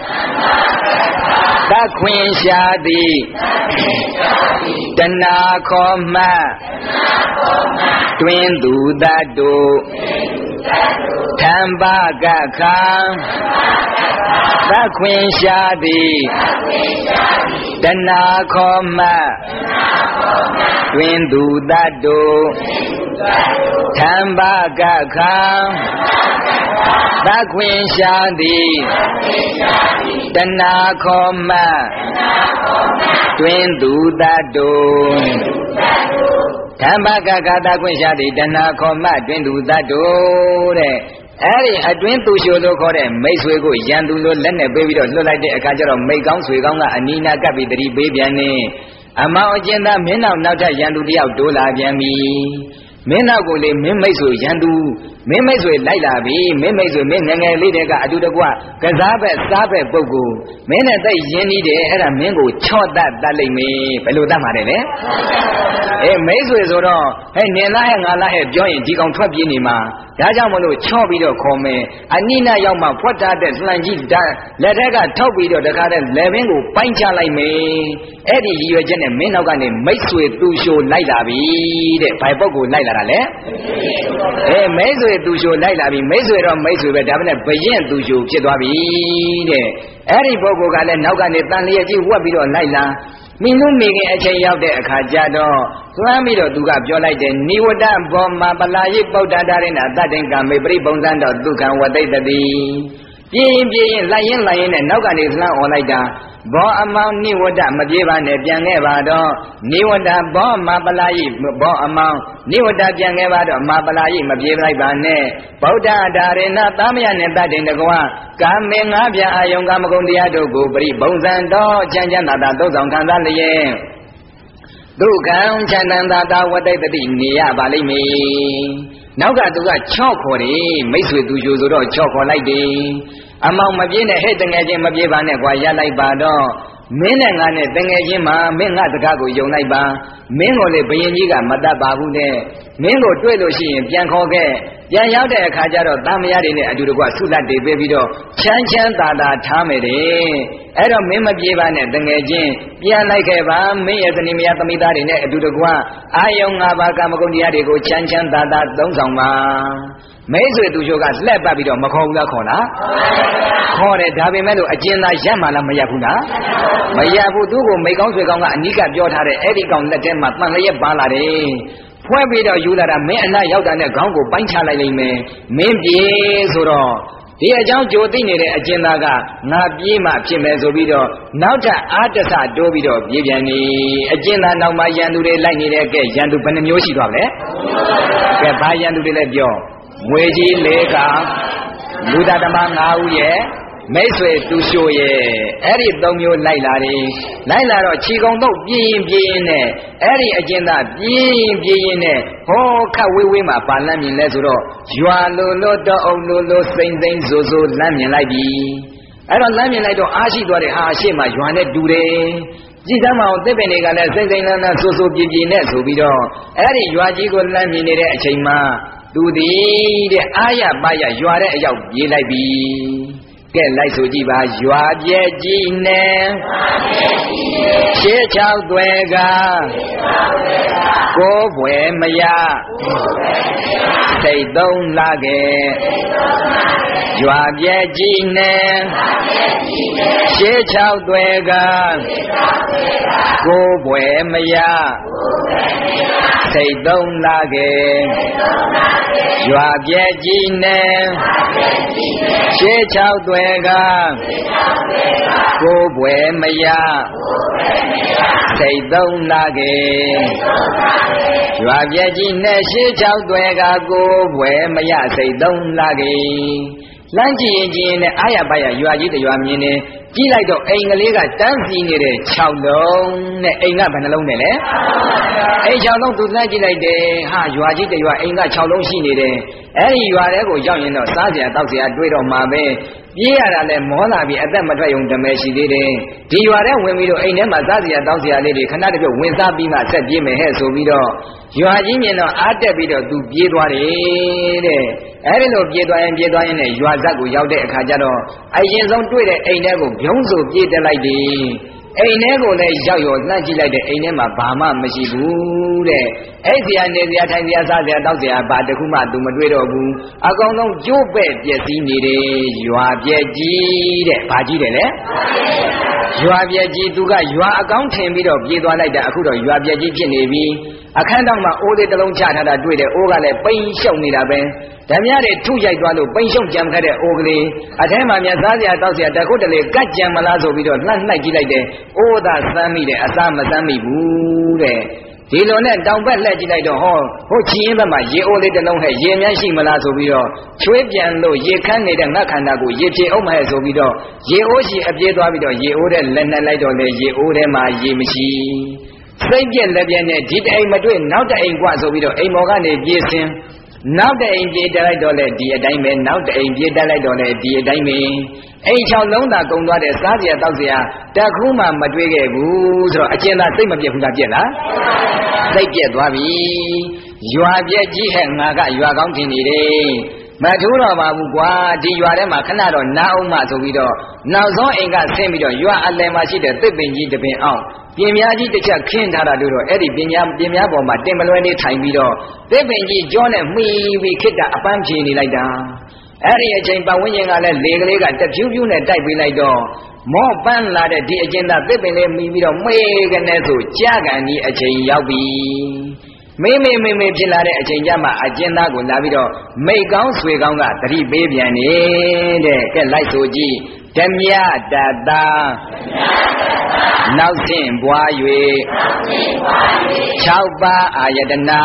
သခွင်ရှာသည်တနာခေါ်မှတွင်သူတတ်တို့ထံဘာကခံသခွင်ရှာသည်တနာခေါ်မှတွင်သူတတ်တို့ထံဘာကခံသခွင်ရှာသည်တဏခောမတွင်သူတတုဓမ္မကကသခွင်ရှာသည်တဏခောမတွင်သူတတုတဲ့အဲ့ဒီအတွင်းသူရှို့လို့ခေါ်တဲ့မိတ်ဆွေကိုရန်သူလိုလက်နဲ့ပေးပြီးတော့လွတ်လိုက်တဲ့အခါကျတော့မိတ်ကောင်းဆွေကောင်းကအနီးနားကပ်ပြီးတတိပေးပြန်နေအမောင်အကျဉ်းသားမင်းနောက်နောက်ထပ်ရန်သူတယောက်တိုးလာပြန်ပြီမင်းနောက်ကိုလေမင်းမိတ်ဆွေရန်သူမင်းမိတ်ဆွေလိုက်လာပြီမင်းမိတ်ဆွေမင်းငယ်ငယ်လေးတည်းကအတူတကွကစားဘက်စားဘက်ပုဂ္ဂိုလ်မင်းနဲ့သိရင်းနှီးတယ်အဲ့ဒါမင်းကိုချော့တတ်တတ်လိမ့်မယ်ဘယ်လိုတတ်မှာလဲလေအေးမိတ်ဆွေဆိုတော့ဟဲ့နင်လားဟဲ့ငါလားဟဲ့ပြောရင်ဒီကောင်ထွက်ပြေးနေမှာဒါကြောင့်မလို့ချော့ပြီးတော့ခေါ်မယ်အနိနာရောက်မှဖွက်ထားတဲ့လှန်ကြီးတန်းလက်ထက်ကထောက်ပြီးတော့တခါတည်းလက်ဘင်းကိုပိုင်းချလိုက်မယ်အဲ့ဒီရည်ရွယ်ချက်နဲ့မင်းနောက်ကနေမိတ်ဆွေသူရှို့လိုက်လာပြီတဲ့ဘယ်ပုဂ္ဂိုလ်လိုက်လာတာလဲအေးမိတ်ဆွေသူရှို့လိုက်လာပြီမိတ်ဆွေတော့မိတ်ဆွေပဲဒါပေမဲ့ဘရင်သူရှို့ဖြစ်သွားပြီတဲ့အဲ့ဒီပုဂ္ဂိုလ်ကလည်းနောက်ကနေတန်လျက်ကြီးဝက်ပြီးတော့လိုက်လာမိနုမိခင်အချိန်ရောက်တဲ့အခါကျတော့သွမ်းပြီးတော့သူကပြောလိုက်တယ်နိဝတ္တဘောမှာပလာယိပုဒ္ဒတာရိဏတတ္တင်ကမေပရိပုံစံတော့ဒုက္ခံဝတိတ္တိပြင်းပြင်းလိုက်ရင်လိုက်ရင်နဲ့နောက်ကနေလှမ်းអော်လိုက်တာဘောအမောင်နိဝတ္တမပြေးပါနဲ့ပြန်ခဲ့ပါတော့နိဝတ္တဘောမှာပလာယိဘောအမောင်နိဝတ္တပြန်ခဲ့ပါတော့မာပလာယိမပြေးလိုက်ပါနဲ့ဗုဒ္ဓဒါရေနသာမယနဲ့တတ်တင်တကွာကာမေငါးပြအာယုံကာမဂုဏ်တရားတို့ကိုပရိပုံစံတော့ချမ်းချမ်းသာသာသုံးဆောင်ခံစားလျက်ဒုက္ခံချမ်းသာသာဝတ္တိတတိနေရပါလိမ့်မည်နောက်ကသူကချော့ခေါ်တယ်မိတ်ဆွေသူရှို့ဆိုတော့ချော့ခေါ်လိုက်တယ်အမောင်မပြေးနဲ့ဟဲ့တငယ်ချင်းမပြေးပါနဲ့ကွာရလိုက်ပါတော့မင်းနဲ့ငါနဲ့တငယ်ချင်းမှာမင်းငါစကားကိုယုံလိုက်ပါမင်းကိုလေဘယင်ကြီးကမတတ်ပါဘူးနဲ့မင်းကိုတွေ့လို့ရှိရင်ပြန်ခေါ်ခဲ့ပြန်ရောက်တဲ့အခါကျတော့သားမယားတွေနဲ့အတူတကွဆုလက်တွေပေးပြီးတော့ချမ်းချမ်းသာသာထားမယ်တဲ့အဲ့တော့မင်းမပြေးပါနဲ့တငယ်ချင်းပြန်လိုက်ခဲ့ပါမင်းရဲ့သနီမယားသမိသားတွေနဲ့အတူတကွအာယုံ၅ပါးကာမဂုဏ်တရားတွေကိုချမ်းချမ်းသာသာသုံးဆောင်ပါမိတ်ဆွေသူချိုကလှက်ပတ်ပြီးတော့မခေါ်ဘူးလားခေါ်လားခေါ်တယ်ဒါပေမဲ့လို့အကျဉ်းသားရက်မှလားမရက်ဘူးလားမရက်ဘူးသူ့ကိုမိကောင်းဆွေကောင်းကအနိကပြောထားတဲ့အဲ့ဒီကောင်လက်ထဲမှာတန်လျက်ပါလာတယ်ဖွဲ့ပြီးတော့ယူလာတာမင်းအနာရောက်တာနဲ့ခေါင်းကိုပိုင်းချလိုက်လိမ့်မယ်မင်းပြေဆိုတော့ဒီအကြောင်းကြိုသိနေတဲ့အကျဉ်းသားကငါပြေးမှဖြစ်မယ်ဆိုပြီးတော့နောက်ထပ်အာတ္တဆတိုးပြီးတော့ပြေးပြန်နေအကျဉ်းသားနောက်မှရန်သူတွေလိုက်နေတဲ့ကဲရန်သူဘယ်နှမျိုးရှိသွားလဲကဲဘာရန်သူတွေလဲပြောငွေကြီးလေးကလူသားဓမ္မ၅ဦးရဲ့မိတ်ဆွေသူရှို့ရဲ့အဲ့ဒီသုံးမျိုးလိုက်လာတယ်လိုက်လာတော့ခြေကုံတော့ပြင်းပြင်းနဲ့အဲ့ဒီအကျဉ်းသားပြင်းပြင်းနဲ့ဟောခတ်ဝေးဝေးမှာပါလမ်းမြင်လဲဆိုတော့ရွာလိုလိုတော့အုံလိုလိုစိမ့်စိမ့်ဆိုဆိုလမ်းမြင်လိုက်ပြီအဲ့တော့လမ်းမြင်လိုက်တော့အားရှိသွားတယ်ဟာအရှိမရွာနဲ့တူတယ်ကြည်စမ်းမအောင်သစ်ပင်တွေကလည်းစိမ့်စိမ့်လန်းလန်းဆိုဆိုပြင်းပြင်းနဲ့ဆိုပြီးတော့အဲ့ဒီရွာကြီးကိုလမ်းမြင်နေတဲ့အချိန်မှာသူသည်တဲ့အာရပါရရွာတဲ့အရောက်ပြေးလိုက်ပြီကဲလိုက်ဆိုကြည့်ပါရွာပြဲကြီးနဲ့ရှေးချောက်တွေကကိုးပွဲမရစိတ်သုံးလာခဲ့ရွာပြဲကြီးနဲ့ရှေးချောက်တွေကကိုးပွဲမရစိတ်သုံးလာခဲ့ရွာပြဲကြီးနဲ့ရှေးချောက်တွေကကိုးပွဲမရစိတ်သုံးလာခဲ့ရွာပြဲကြီးနဲ့ရှေးချောက်တွေကကိုးပွဲမရစိတ်သုံးလာခဲ့လမ်းကြည့်ရင်ကြည့်ရင်နဲ့အာရပါရရွာကြီးတရွာမြင်နေကြည့်လိုက်တော့အိမ်ကလေးကတန်းစီနေတဲ့၆လုံးနဲ့အိမ်ကဘယ်နှလုံးနဲ့လဲအိမ်၆လုံးသူလမ်းကြည့်လိုက်တယ်ဟာရွာကြီးတရွာအိမ်က၆လုံးရှိနေတယ်အဲ့ဒီရွာထဲကိုရောက်ရင်တော့စားစရာတောက်စရာတွေးတော့မှာပဲပြေးရတာလဲမောလာပြီးအသက်မထွက်ုံတမဲရှိသေးတယ်ဒီရွာထဲဝင်ပြီးတော့အိမ်ထဲမှာစားစရာတောက်စရာလေးတွေခဏတပြုတ်ဝင်စားပြီးမှဆက်ပြေးမယ်ဟဲ့ဆိုပြီးတော့ရွာကြီးမြင်တော့အားတက်ပြီးတော့သူပြေးသွားတယ်တဲ့အဲ့ဒီလိုပြေးသွားရင်ပြေးသွားရင်နဲ့ရွာဇက်ကိုရောက်တဲ့အခါကျတော့အရင်ဆုံးတွေ့တဲ့အိမ်ထဲကိုပြုံးဆိုပြေးတက်လိုက်တယ်အိမ်ထဲကိုလည်းရောက်ရောလှမ်းကြည့်လိုက်တဲ့အိမ်ထဲမှာဘာမှမရှိဘူးတဲ့အဲ့ဒီကနေစရာထိုင်စရာစားစရာတောက်စရာဘာတခုမှသူမတွေ့တော့ဘူးအကောင်ဆုံးကျိုးပဲ့ပျက်စီးနေတယ်ရွာပြက်ကြီးတဲ့ဘာကြီးတယ်လဲရွာပြက်ကြီးသူကရွာအကောင်းထင်ပြီးတော့ပြေးသွားလိုက်တာအခုတော့ရွာပြက်ကြီးဖြစ်နေပြီအခန်းတော်မှာအိုးလေးတစ်လုံးချထားတာတွေ့တယ်အိုးကလည်းပိန်ရှုပ်နေတာပဲဓမြတွေထုရိုက်သွားလို့ပိန်ရှုပ်ကြံခဲ့တဲ့အိုးကလေးအထဲမှာမြတ်စားစရာတောက်စရာတခုတလေကတ်ကြံမလားဆိုပြီးတော့လှမ်းနှိုက်ကြည့်လိုက်တယ်အိုးသာစမ်းမိတယ်အစားမစမ်းမိဘူးတဲ့ဒီလိုနဲ့တောင်ဘက်လှည့်ကြည့်လိုက်တော့ဟောဟိုချီရင်ဘက်မှာရေအိုးလေးတစ်လုံးဟဲ့ရေမြန်းရှိမလားဆိုပြီးတော့ချွေးပြန်လို့ရေခမ်းနေတဲ့ငါခန္ဓာကိုရေပြေအောင်မဟဲ့ဆိုပြီးတော့ရေအိုးရှိအပြေးသွားပြီးတော့ရေအိုးတဲ့လက်နဲ့လိုက်တော့လေရေအိုးထဲမှာရေမရှိစိတ်ပြက်လက်ပြက်နဲ့ဒီတအိမ်မတွေ့နောက်တအိမ်กว่าဆိုပြီးတော့အိမ်မော်ကနေပြေးစင်းနောက်တအိမ်ပြေးတက်လိုက်တော့လေဒီအတိုင်းပဲနောက်တအိမ်ပြေးတက်လိုက်တော့လေဒီအတိုင်းပဲအိမ်ချောင်းလုံးသာကုံသွားတဲ့စားစရာတောက်စရာတခုမှမတွေ့ခဲ့ဘူးဆိုတော့အကျဉ်းသားစိတ်မပြက်ဘူးလားပြက်လားစိတ်ပြက်သွားပြီရွာပြက်ကြီးဟဲ့ငါကရွာကောင်းထင်နေတယ်မထူးတော့ပါဘူးကွာဒီရွာထဲမှာခဏတော့နားအောင်မှဆိုပြီးတော့နောက်ဆုံးအိမ်ကဆင်းပြီးတော့ရွာအလယ်မှာရှိတဲ့သစ်ပင်ကြီးတစ်ပင်အောင်ပြင်များကြီးတစ်ချက်ခင်းထားတာလို့တော့အဲ့ဒီပြင်များပြင်များပေါ်မှာတင်မလွဲလေးထိုင်ပြီးတော့သစ်ပင်ကြီးကြောနဲ့မှီပြီးခိတ္တအပန်းဖြေနေလိုက်တာအဲ့ဒီအချိန်ပတ်ဝန်းကျင်ကလည်းလေကလေးကတဖြူးဖြူးနဲ့တိုက်ပေးလိုက်တော့မောပန်းလာတဲ့ဒီအကျဉ်းသားသစ်ပင်လေးမှီပြီးတော့မေးကနေဆိုကြားကန်ဒီအချိန်ရောက်ပြီမေးမေးမေးမေးဖြစ်လာတဲ့အချိန်ကျမှအကျဉ်းသားကိုလာပြီးတော့မိတ်ကောင်းဆွေကောင်းကတတိပေးပြန်နေတဲ့ကဲလိုက်ဆိုကြည့်ဓမြတတာနောက်ဆင့်ပွား၍၆ပါးအာယတနာ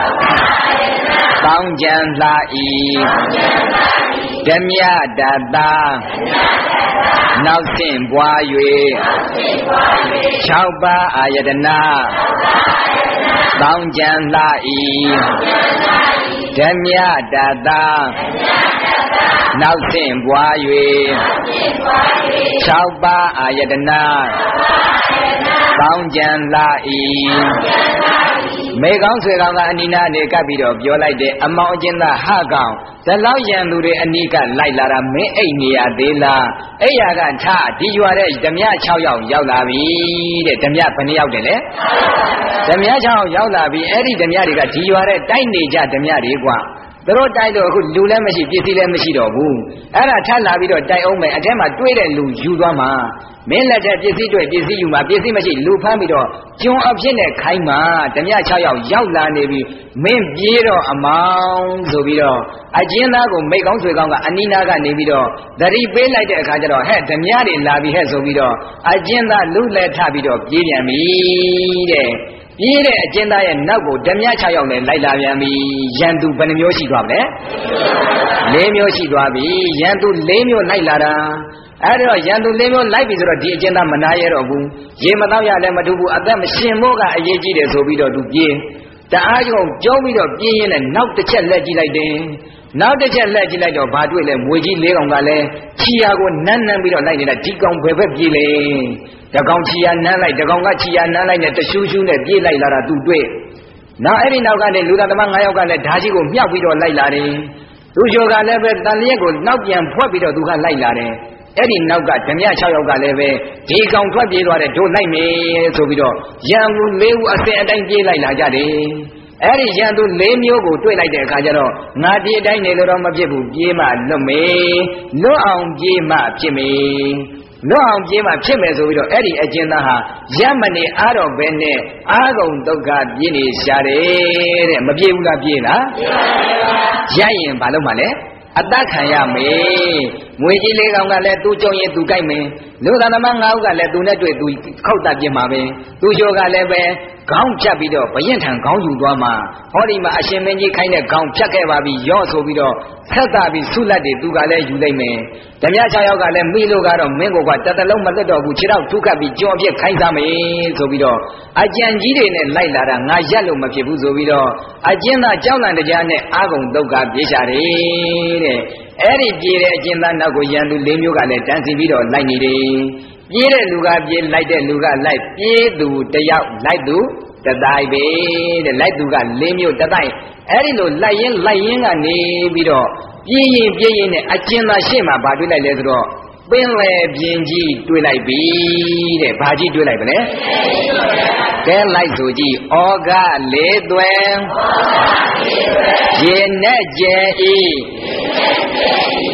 ကောင်းကြံလှဤဓမြတတာနောက်ဆင့်ပွား၍၆ပါးအာယတနာကောင်းကြံလှဤဓမြတတာနောက်ဆင့်ပွား၍၆ပါးအာယတနာကောင်းကြံလှဤမေကောင်းဆွေကောင်းကအနိနာနေကပ်ပြီးတော့ပြောလိုက်တယ်အမောင်အကျဉ်းသားဟကောင်ဒီလောက်ရန်သူတွေအနိကလိုက်လာတာမင်းအိတ်နေရသေးလားအဲ့ရကထဒီရွာတဲ့ဓမြ၆ယောက်ရောက်လာပြီတဲ့ဓမြဘယ်နှယောက်တယ်လဲဓမြ၆ယောက်ရောက်လာပြီအဲ့ဒီဓမြတွေကဒီရွာတဲ့တိုက်နေကြဓမြတွေကွာသူတို့တိုက်တော့အခုလူလည်းမရှိပစ္စည်းလည်းမရှိတော့ဘူးအဲ့ဒါထပ်လာပြီးတော့တိုက်အောင်မယ်အထက်မှာတွေးတဲ့လူယူသွားမှာမင်းလက်ထက်ပစ္စည်းတွေပစ္စည်းယူမှာပစ္စည်းမရှိလူဖမ်းပြီးတော့ကျွန်းအဖြစ်နဲ့ခိုင်းမှာဓမြ၆ယောက်ရောက်လာနေပြီမင်းပြေးတော့အမောင်ဆိုပြီးတော့အကျဉ်းသားကိုမိတ်ကောင်းဆွေကောင်းကအနိနာကနေပြီးတော့သတိပေးလိုက်တဲ့အခါကျတော့ဟဲ့ဓမြတွေလာပြီဟဲ့ဆိုပြီးတော့အကျဉ်းသားလူလက်ထပြီးတော့ပြေးပြန်ပြီတဲ့ပြေးတဲ့အကျဉ်းသားရဲ့နောက်ကိုဓမြ၆ယောက်နဲ့လိုက်လာပြန်ပြီရန်သူဘယ်နှမျိုးရှိသွားမလဲ၄မျိုးရှိသွားပြီရန်သူ၄မျိုးလိုက်လာတာအဲ့တော့ရန်သူ၄မျိုးလိုက်ပြီဆိုတော့ဒီအကျဉ်းသားမနာရတော့ဘူးရေမတော့ရလည်းမထူးဘူးအသက်မရှင်ဖို့ကအရေးကြီးတယ်ဆိုပြီးတော့သူပြေးတအားကြောင့်ကြောပြီးတော့ပြေးရင်လည်းနောက်တစ်ချက်လက်ကြည့်လိုက်တယ်နောက်တစ်ချက်လက်ကြည့်လိုက်တော့ဘာတွေ့လဲမွေကြီး၄ကောင်ကလည်းချီယာကိုနန်းနန်းပြီးတော့လိုက်နေတာဒီကောင်ဘယ်ဘက်ပြေးလဲတကောင်ချီယာနန်းလိုက်တကောင်ကချီယာနန်းလိုက်နဲ့တရှူးရှူးနဲ့ပြေးလိုက်လာတာသူတွေ့နောက်အဲ့ဒီနောက်ကနေလူသားသမား၅ယောက်ကလည်းဓာကြီးကိုမြောက်ပြီးတော့လိုက်လာတယ်သူကျော်ကလည်းပဲတန်လျက်ကိုနောက်ပြန်ဖွက်ပြီးတော့သူကလိုက်လာတယ်အဲ့ဒီနောက်ကဓမြ၆ယောက်ကလည်းပဲဒီကောင်ထွက်ပြေးသွားတဲ့တို့လိုက်မယ်ဆိုပြီးတော့ရန်သူ၄ဦးအစင်အတိုင်းပြေးလိုက်လာကြတယ်အဲ့ဒီရန်သူ၄မျိုးကိုတွေ့လိုက်တဲ့အခါကျတော့ငါပြေးတိုင်းနေလို့တော့မဖြစ်ဘူးပြေးမှလွတ်မေလွတ်အောင်ပြေးမှဖြစ်မေလွတ်အောင်ပြေးမှဖြစ်မယ်ဆိုပြီးတော့အဲ့ဒီအကျဉ်းသားဟာရမနေအားတော့ဘဲနဲ့အာဂုံဒုက္ခပြေးနေရှာတယ်တဲ့မပြေးဘူးလားပြေးလားပြေးပါပါရရင်ဘာလုပ်မှလဲအတခံရမယ်ငွေကြီးလေးကောင်ကလည်းသူကြုံရင်သူကြိုက်မယ်လူသားသမား၅ဦးကလည်းသူနဲ့တွေ့သူခောက်တတ်ပြမှာပဲသူလျှော်ကလည်းပဲခေါင်းဖြတ်ပြီးတော့ဘရင်ထံခေါင်းယူသွားမှာဟောဒီမှာအရှင်မင်းကြီးခိုင်းတဲ့ခေါင်းဖြတ်ခဲ့ပါပြီရော့ဆိုပြီးတော့ဆက်တာပြီးဆုလက်တွေသူကလည်းယူလိုက်မယ်ဓမြ၆ယောက်ကလည်းမိလို့ကတော့မင်းကိုကတတလုံးမလွတ်တော့ဘူးခြေတော့ထုခတ်ပြီးကြောအဖြစ်ခိုင်းစားမယ်ဆိုပြီးတော့အကြံကြီးတွေနဲ့လိုက်လာတာငါရက်လို့မဖြစ်ဘူးဆိုပြီးတော့အကျဉ်းသားကြောက်လန့်တရားနဲ့အာဂုံဒုက္ခပြေရှာတယ်တဲ့အဲ့ဒီပြေးတဲ့အကျဉ်းသားနောက်ကိုရန်သူ၄မျိုးကလည်းတန်းစီပြီးတော့လိုက်နေတယ်ပြေးတဲ့လူကပြေးလိုက်တဲ့လူကလိုက်ပြေးသူတယောက်လိုက်သူတတိုင်းပဲတဲ့လိုက်သူက၄မျိုးတတိုင်းအဲ့ဒီလိုလိုက်ရင်လိုက်ရင်ကနေပြီးတော့ပြေးရင်ပြေးရင်နဲ့အကျဉ်းသားရှေ့မှာဗာတွေ့လိုက်လဲဆိုတော့ပင်လေပြင်းကြီးတွေ့လိုက်ပြီတဲ့ဗာကြီးတွေ့လိုက်ဗလဲကဲလိုက်ဆိုကြည့်ဩဃလေးသွဲရေနဲ့ကျဲဤ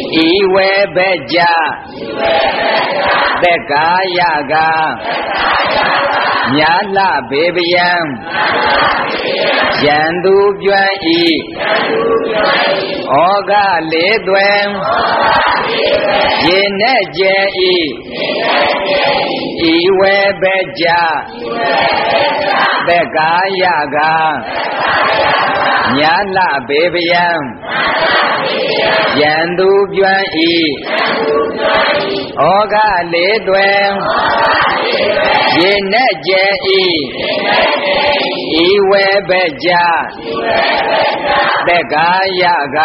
ဤဝေဘကြသက်ကာယကမြာလဘေဘယံရန်သူကျွမ်းဤဩဃလေးသွဲရေနဲ့ကျဲဤဤဝေဘကြသက်ကာယကမြာလဘေဘယံရန်သူကျွမ်းဤဩဃလေးသွဲရေနဲ့ကျဲဤဤဝေဘကြသက်ကာယက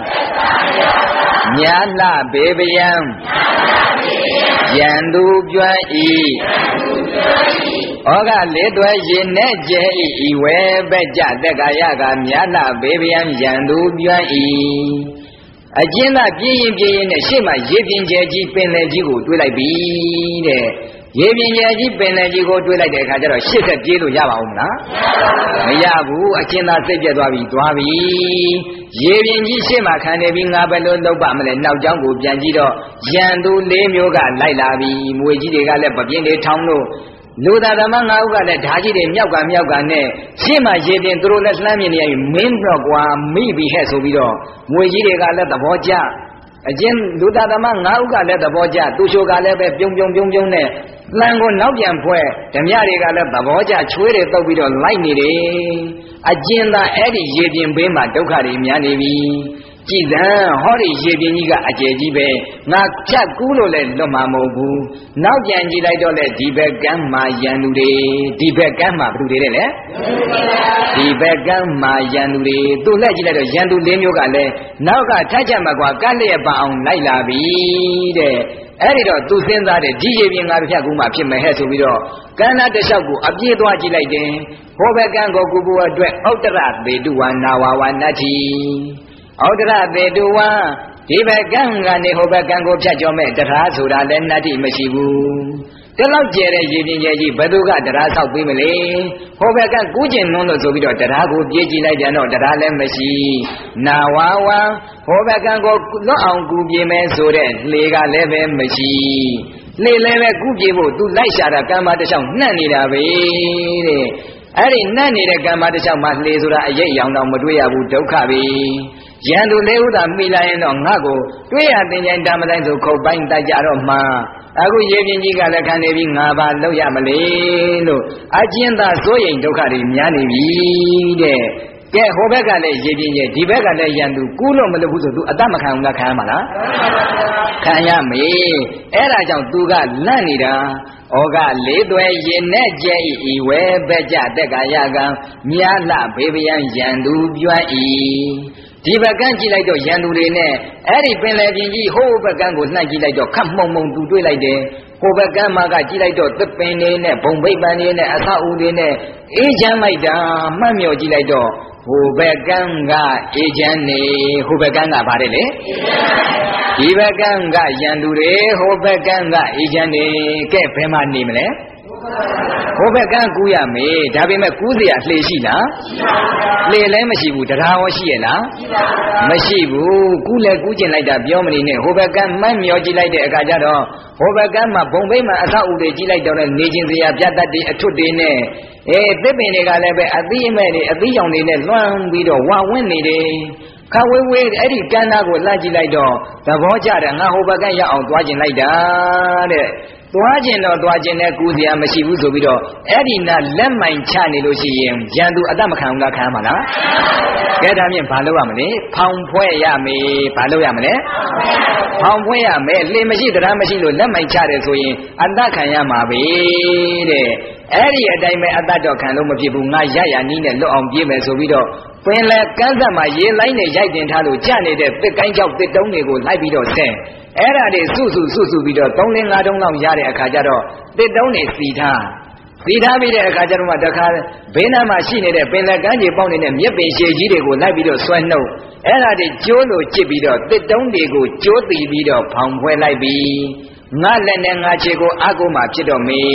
မြာလဘေဘယံရန်သူကျွမ်းဤဩဃလေးသွဲရေနဲ့ကျဲဤဤဝေဘကြသက်ကာယကမြာလဘေဘယံရန်သူကျွမ်းဤအကျဉ်းသာပြင်းရင်ပြင်းရင်နဲ့ရှေ့မှာရေပြင်ကျဲကြီးပင်လယ်ကြီးကိုတွေးလိုက်ပြီတဲ့ရေပြင်ကျဲကြီးပင်လယ်ကြီးကိုတွေးလိုက်တဲ့အခါကျတော့ရှေ့ဆက်ပြေးလို့ရပါဦးမလားမရဘူးအကျဉ်းသာစိတ်ပြတ်သွားပြီသွားပြီရေပြင်ကြီးရှေ့မှာခံနေပြီးငါဘယ်လိုလုပ်ပါမလဲနောက်ကျောင်းကိုပြန်ကြည့်တော့ရန်သူလေးမျိုးကလိုက်လာပြီမွေကြီးတွေကလည်းပပြင်းတွေထောင်းလို့လူသားဓမ္မငါးဦးကလည်းဓာကြီးတွေမြောက်ကမြောက်ကနဲ့ရှေ့မှာရေပြင်သူတို့လည်းလှမ်းမြင်နေရပြီမင်းတော့ကွာမိပြီဟဲ့ဆိုပြီးတော့ငွေကြီးတွေကလည်းသဘောကျအကျဉ်းလူသားဓမ္မငါးဦးကလည်းသဘောကျသူချိုကလည်းပဲပြုံပြုံပြုံပြုံနဲ့လမ်းကိုနောက်ပြန်ဖွဲ့ဓမြတွေကလည်းသဘောကျချွေးတွေတုပ်ပြီးတော့လိုက်နေတယ်အကျဉ်းသာအဲ့ဒီရေပြင်ဘေးမှာဒုက္ခတွေများနေပြီကြည်သံဟောဒီရေပြင်ကြီးကအကျယ်ကြီးပဲငါဖြတ်ကူးလို့လည်းလွတ်မှာမဟုတ်ဘူးနောက်ပြန်ကြည့်လိုက်တော့လေဒီဘက်ကမ်းမှာရန်သူတွေဒီဘက်ကမ်းမှာဘယ်သူတွေလဲလေဒီဘက်ကမ်းမှာရန်သူတွေသူ့လက်ကြည့်လိုက်တော့ရန်သူလေးမျိုးကလည်းနောက်ကထက်ချက်မှာကွာကတ်လျက်ပအောင်လိုက်လာပြီတဲ့အဲ့ဒီတော့သူစဉ်းစားတယ်ဒီရေပြင်ငါဖြတ်ကူးမှဖြစ်မယ်ဟဲ့ဆိုပြီးတော့ကန္နာတလျှောက်ကိုအပြေးသွားကြည့်လိုက်တယ်ဟောဘက်ကမ်းကိုကူဖို့အတွက်ဩတ္တရသေတုဝနာဝဝနတ္တိဩတ္တရသေတုဝဒီဘက်ကံကနေဟိုဘက်ကံကိုဖြတ်ကျော်မဲ့တရားဆိုတာလည်းနတ္တိမရှိဘူးတလောက်ကျဲတဲ့ရေပြင်ကျဲကြီးဘယ်သူကတရားဆောက်ပေးမလဲဟိုဘက်ကကူးကျင်နှုံးလို့ဆိုပြီးတော့တရားကိုပြေးကြည့်လိုက်ကြတော့တရားလည်းမရှိနာဝဝဟိုဘက်ကံကိုလွတ်အောင်ကူပြေးမယ်ဆိုတဲ့လေကလည်းပဲမရှိလေလည်းပဲကူပြေးဖို့သူလိုက်ရှာတာကံမတစ်ချောင်းနှံ့နေတာပဲတဲ့အဲ့ဒီနှံ့နေတဲ့ကံမတစ်ချောင်းမှာလေဆိုတာအရေးရောင်တော့မတွေ့ရဘူးဒုက္ခပဲရန်သူလေးဥသာမိလာရင်တော့ငါ့ကိုတွေ့ရတင်ကြိုင်တမတိုင်းဆိုခုတ်ပိုင်းတိုက်ကြတော့မှအခုရေပြင်ကြီးကလည်းခံနေပြီးငါပါလောက်ရမလဲလို့အကျဉ်းသာစိုးရိမ်ဒုက္ခတွေများနေပြီတဲ့ကဲဟိုဘက်ကလည်းရေပြင်ကြီးဒီဘက်ကလည်းရန်သူကူးလို့မလုပ်ဘူးဆိုသူအတတ်မခံဘူးလားခံရမှာလားခံရမေအဲ့ဒါကြောင့်သူကလန့်နေတာဩဃလေးသွဲရေနဲ့ကျဲဤဝဲဘက်ကြတက်ကာယကံမြာလဘေဘယံရန်သူကျွမ်းဤဒီဘက်ကန်းကြည့်လိုက်တော့ရန်သူတွေနဲ့အဲ့ဒီပင်လယ်ပြင်ကြီးဟိုးဘက်ကန်းကိုနှိုက်ကြည့်လိုက်တော့ခတ်မှုံမှုံသူတွေ့လိုက်တယ်ဟိုဘက်ကန်းမှာကကြည့်လိုက်တော့သစ်ပင်တွေနဲ့ဘုံဘိတ်ပန်တွေနဲ့အဆောက်အဦတွေနဲ့အေးချမ်းလိုက်တာမှတ်မြော်ကြည့်လိုက်တော့ဟိုဘက်ကန်းကအေးချမ်းနေဟိုဘက်ကန်းကပါတယ်လေဒီဘက်ကန်းကရန်သူတွေဟိုဘက်ကန်းကအေးချမ်းနေကဲဘယ်မှာနေမလဲဟိုဘက်ကန်းကူးရမေးဒါပေမဲ့ကူးเสียလှေရှိလားလှေလည်းမရှိဘူးတရားဟောရှိရလားမရှိဘူးကူးလည်းကူးကျင်လိုက်တာပြောမနေနဲ့ဟိုဘက်ကန်းမှန်းမျောကြည့်လိုက်တဲ့အခါကျတော့ဟိုဘက်ကန်းမှာဘုံဘိတ်မှာအဆောက်အဦတွေကြည့်လိုက်တော့လည်းနေချင်းစရာပြတ်တတ်တဲ့အထွတ်တွေနဲ့အေးသစ်ပင်တွေကလည်းပဲအသီးအမဲ့တွေအသီးရောင်တွေနဲ့လွှမ်းပြီးတော့ဝဝင်းနေတယ်ခဝေးဝေးအဲ့ဒီကန်းသားကိုလှမ်းကြည့်လိုက်တော့သဘောကျတယ်ငါဟိုဘက်ကန်းရောက်အောင်သွားကျင်လိုက်တာတဲ့သွားကျင်တော့သွားကျင်တဲ့ကူးစရာမရှိဘူးဆိုပြီးတော့အဲ့ဒီနာလက်မိုင်ချနေလို့ရှိရင်ရန်သူအတတ်မခံဘူးလားခံရမှာလားကဲဒါဖြင့်ဘာလုပ်ရမလဲဖောင်ဖွဲရမယ်ဘာလုပ်ရမလဲဖောင်ဖွဲရမယ်လှေမရှိတရားမရှိလို့လက်မိုင်ချတယ်ဆိုရင်အတတ်ခံရမှာပဲတဲ့အဲ့ဒီအတိုင်းပဲအတတ်တော့ခံလို့မဖြစ်ဘူးငါရရနီးနဲ့လွတ်အောင်ပြေးမယ်ဆိုပြီးတော့ပင်လေကန်းဆက်မှာရေလိုင်းနဲ့ရိုက်တင်ထားလို့ကြနေတဲ့တစ်ကိုင်းကြောက်တစ်တုံးတွေကိုလိုက်ပြီးတော့ဆင်းအဲ့ဒါတွေစုစုစုစုပြီးတော့သုံးလငါးတုံးလောက်ရတဲ့အခါကျတော့တစ်တုံးတွေစီထားစီထားပြီးတဲ့အခါကျတော့မှတခါဘေးနားမှာရှိနေတဲ့ပင်လေကန်းကြီးပေါက်နေတဲ့မြက်ပင်ရှည်ကြီးတွေကိုလိုက်ပြီးတော့ဆွဲနှုတ်အဲ့ဒါတွေကျိုးလို့ကြစ်ပြီးတော့တစ်တုံးတွေကိုကျိုးတီပြီးတော့ဖောင်ဖွဲလိုက်ပြီးငါလက်နဲ့ငါခြေကိုအကုမှဖြစ်တော့မင်း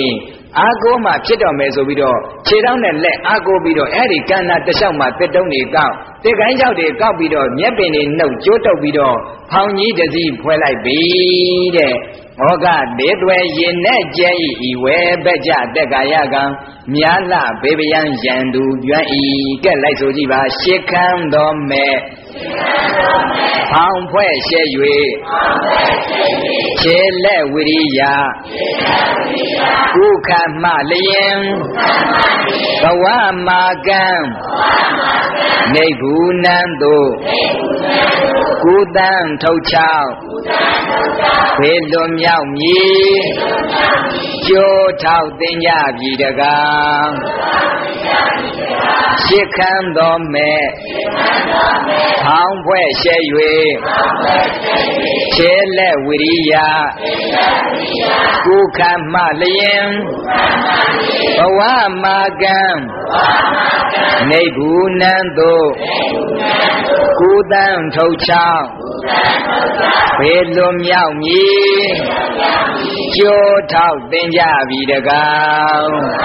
အာကိုမှဖြစ်တော်မယ်ဆိုပြီးတော့ခြေထောက်နဲ့လက်အာကိုပြီးတော့အဲ့ဒီကန္နာတစ်လျှောက်မှာတစ်တုံးတွေကောက်တစ်ကိုင်းကြောက်တွေကောက်ပြီးတော့မျက်ပင်တွေနှုတ်ကျိုးတုပ်ပြီးတော့ဖောင်ကြီးတစ်စီးဖွဲလိုက်ပြီတဲ့ဩကဒေသွဲရင်နဲ့ကျဲဤဝဲဘက်ကြတက်ကာယကံမြာလဘေဘယံရန်သူကျွမ်းဤကဲလိုက်ဆိုကြည့်ပါရှေခမ်းတော်မဲ့ဖောင်ဖွဲ့ရှဲ၍ခြေလက်ဝိရိယကုခမလျင်ဘဝမာကံနေကူနံတို့ကုသံထုတ်ချောက်ဖေလွန်မြောက်မြည်ကျိုးထောက်တင်ကြပြီတကားရှစ်ခမ်းတော်မဲ့ဖောင်းဖွဲ့ရှဲ၍ခြေလက်ဝိရိယကုခမလျင်ဘဝမာကံနေကူနံတို့ကုသံထုတ်ချောက်ဖေလွန်မြောက်မြည်ကျိုးထောက်တင်ကြပြီတကား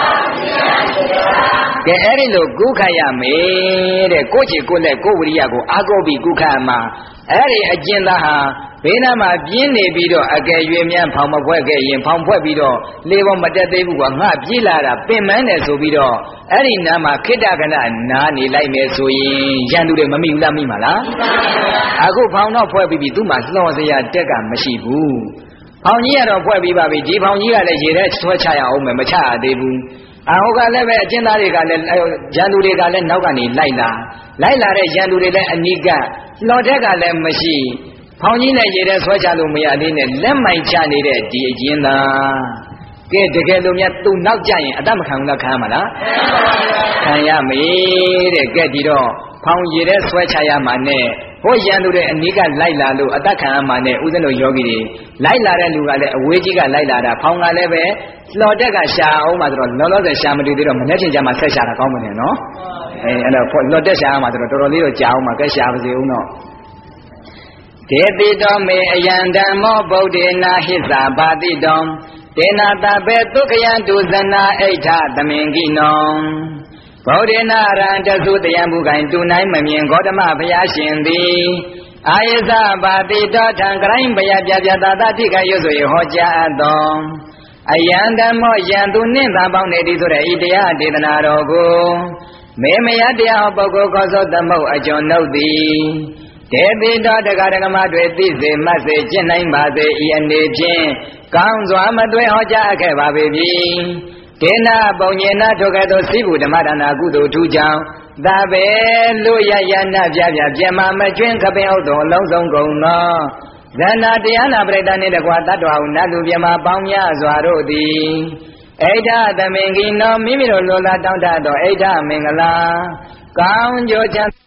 ကဲအဲ့ဒီလိုကုခရမယ်တဲ့ကိုယ့်ချေကိုယ့်လက်ကိုယ်ဝိရိယကိုအာကိုပြီးကုခမှာအဲ့ဒီအကျဉ်းသားဟာဘေးနားမှာပြင်းနေပြီးတော့အကယ်၍မြန်ဖောင်မဖွဲ့ခဲ့ရင်ဖောင်ဖွဲ့ပြီးတော့လေပေါ်မတက်သေးဘူးကွာငါပြေးလာတာပင်မန်းတယ်ဆိုပြီးတော့အဲ့ဒီနားမှာခိတ္တကနနားနေလိုက်မယ်ဆိုရင်ရန်သူတွေမမိဘူးလားမိမှာလားအခုဖောင်တော့ဖွဲ့ပြီးပြီသူ့မှာလှော်စရာတက်ကမရှိဘူးဖောင်ကြီးကတော့ဖွဲ့ပြီးပါပြီဒီဖောင်ကြီးကလည်းရေထဲဆွဲချရအောင်မယ်မချရသေးဘူးအဟုတ်ကလည်းပဲအကျဉ်းသားတွေကလည်းရန်သူတွေကလည်းနောက်ကနေလိုက်လာလိုက်လာတဲ့ရန်သူတွေလည်းအနီးကလှော်တက်ကလည်းမရှိဖောင်ကြီးနဲ့ရေထဲဆွဲချလို့မရသေးနဲ့လက်မိုင်ချနေတဲ့ဒီအကျဉ်းသားကဲတကယ်လို့များသူ့နောက်ကြရင်အတတ်မခံဘူးလားခံရမှာလားခံရမေးတဲ့ကဲဒီတော့ဖောင်ရေထဲဆွဲချရမှာနဲ့ဟိုရန်သူတွေအနီးကလိုက်လာလို့အတတ်ခံရမှာနဲ့ဥစဉ်တို့ယောဂီတွေလိုက်လာတဲ့လူကလည်းအဝေးကြီးကလိုက်လာတာဖောင်ကလည်းပဲလှော်တက်ကရှာအောင်မှာဆိုတော့လောလောဆယ်ရှာမတွေ့သေးတော့မနေ့ချင်းကျမှဆက်ရှာတာကောင်းမနေနော်အဲအဲ့တော့လှော်တက်ရှာအောင်မှာဆိုတော့တော်တော်လေးတော့ကြာအောင်မှာကဲရှာပါစေဦးနော်ဒေတိတော်မေအယံဓမ္မောဗုဒ္ဓေနာဟိသဘာတိတောဒေနာတဘေဒုက္ခယံဒုဇနာအိဋ္ဌသမင်ကိနောဗုဒ္ဓေနာရံတသုတယံဘုခိုင်တူနိုင်မမြင်ဂေါတမဘုရားရှင်သည်အာယသဘာတိတောထံကရိုင်းဘယပြပြတာတာတိကရွတ်ဆိုရဟောကြားအပ်သောအယံဓမ္မောယံသူနှင့်သာပေါင်းနေသည်ဆိုတဲ့ဤတရားဒေသနာတော်ကိုမေမယတရားပုဂ္ဂိုလ်ကောသောသမုတ်အကျွန်ုပ်သည်ဒေတိတော်တက္ကရကမတွေသိစေမှတ်စေကျင့်နိုင်ပါစေဤအနေဖြင့်ကောင်းစွာမသွေဟောကြားခဲ့ပါပေပြီဒေနာပုံညေနာထုတ်ခဲ့သောစိဗ္ဗုဓမ္မဒါနာကုသိုလ်ထူးကြောင့်သာပဲလို့ရရနာပြပြပြမမကျွင်းခပင်ဟုတ်သောအလုံးစုံကုန်သောဇဏတရားနာပရိသတ်နှင့်တကွာတတ္တဝါဟုနတ်လူပြမပေါင်းများစွာတို့သည်အိဋ္ဌသမင်္ဂိနောမိမိတို့လိုလားတောင်းတသောအိဋ္ဌမင်္ဂလာကောင်းကျိုးချမ်း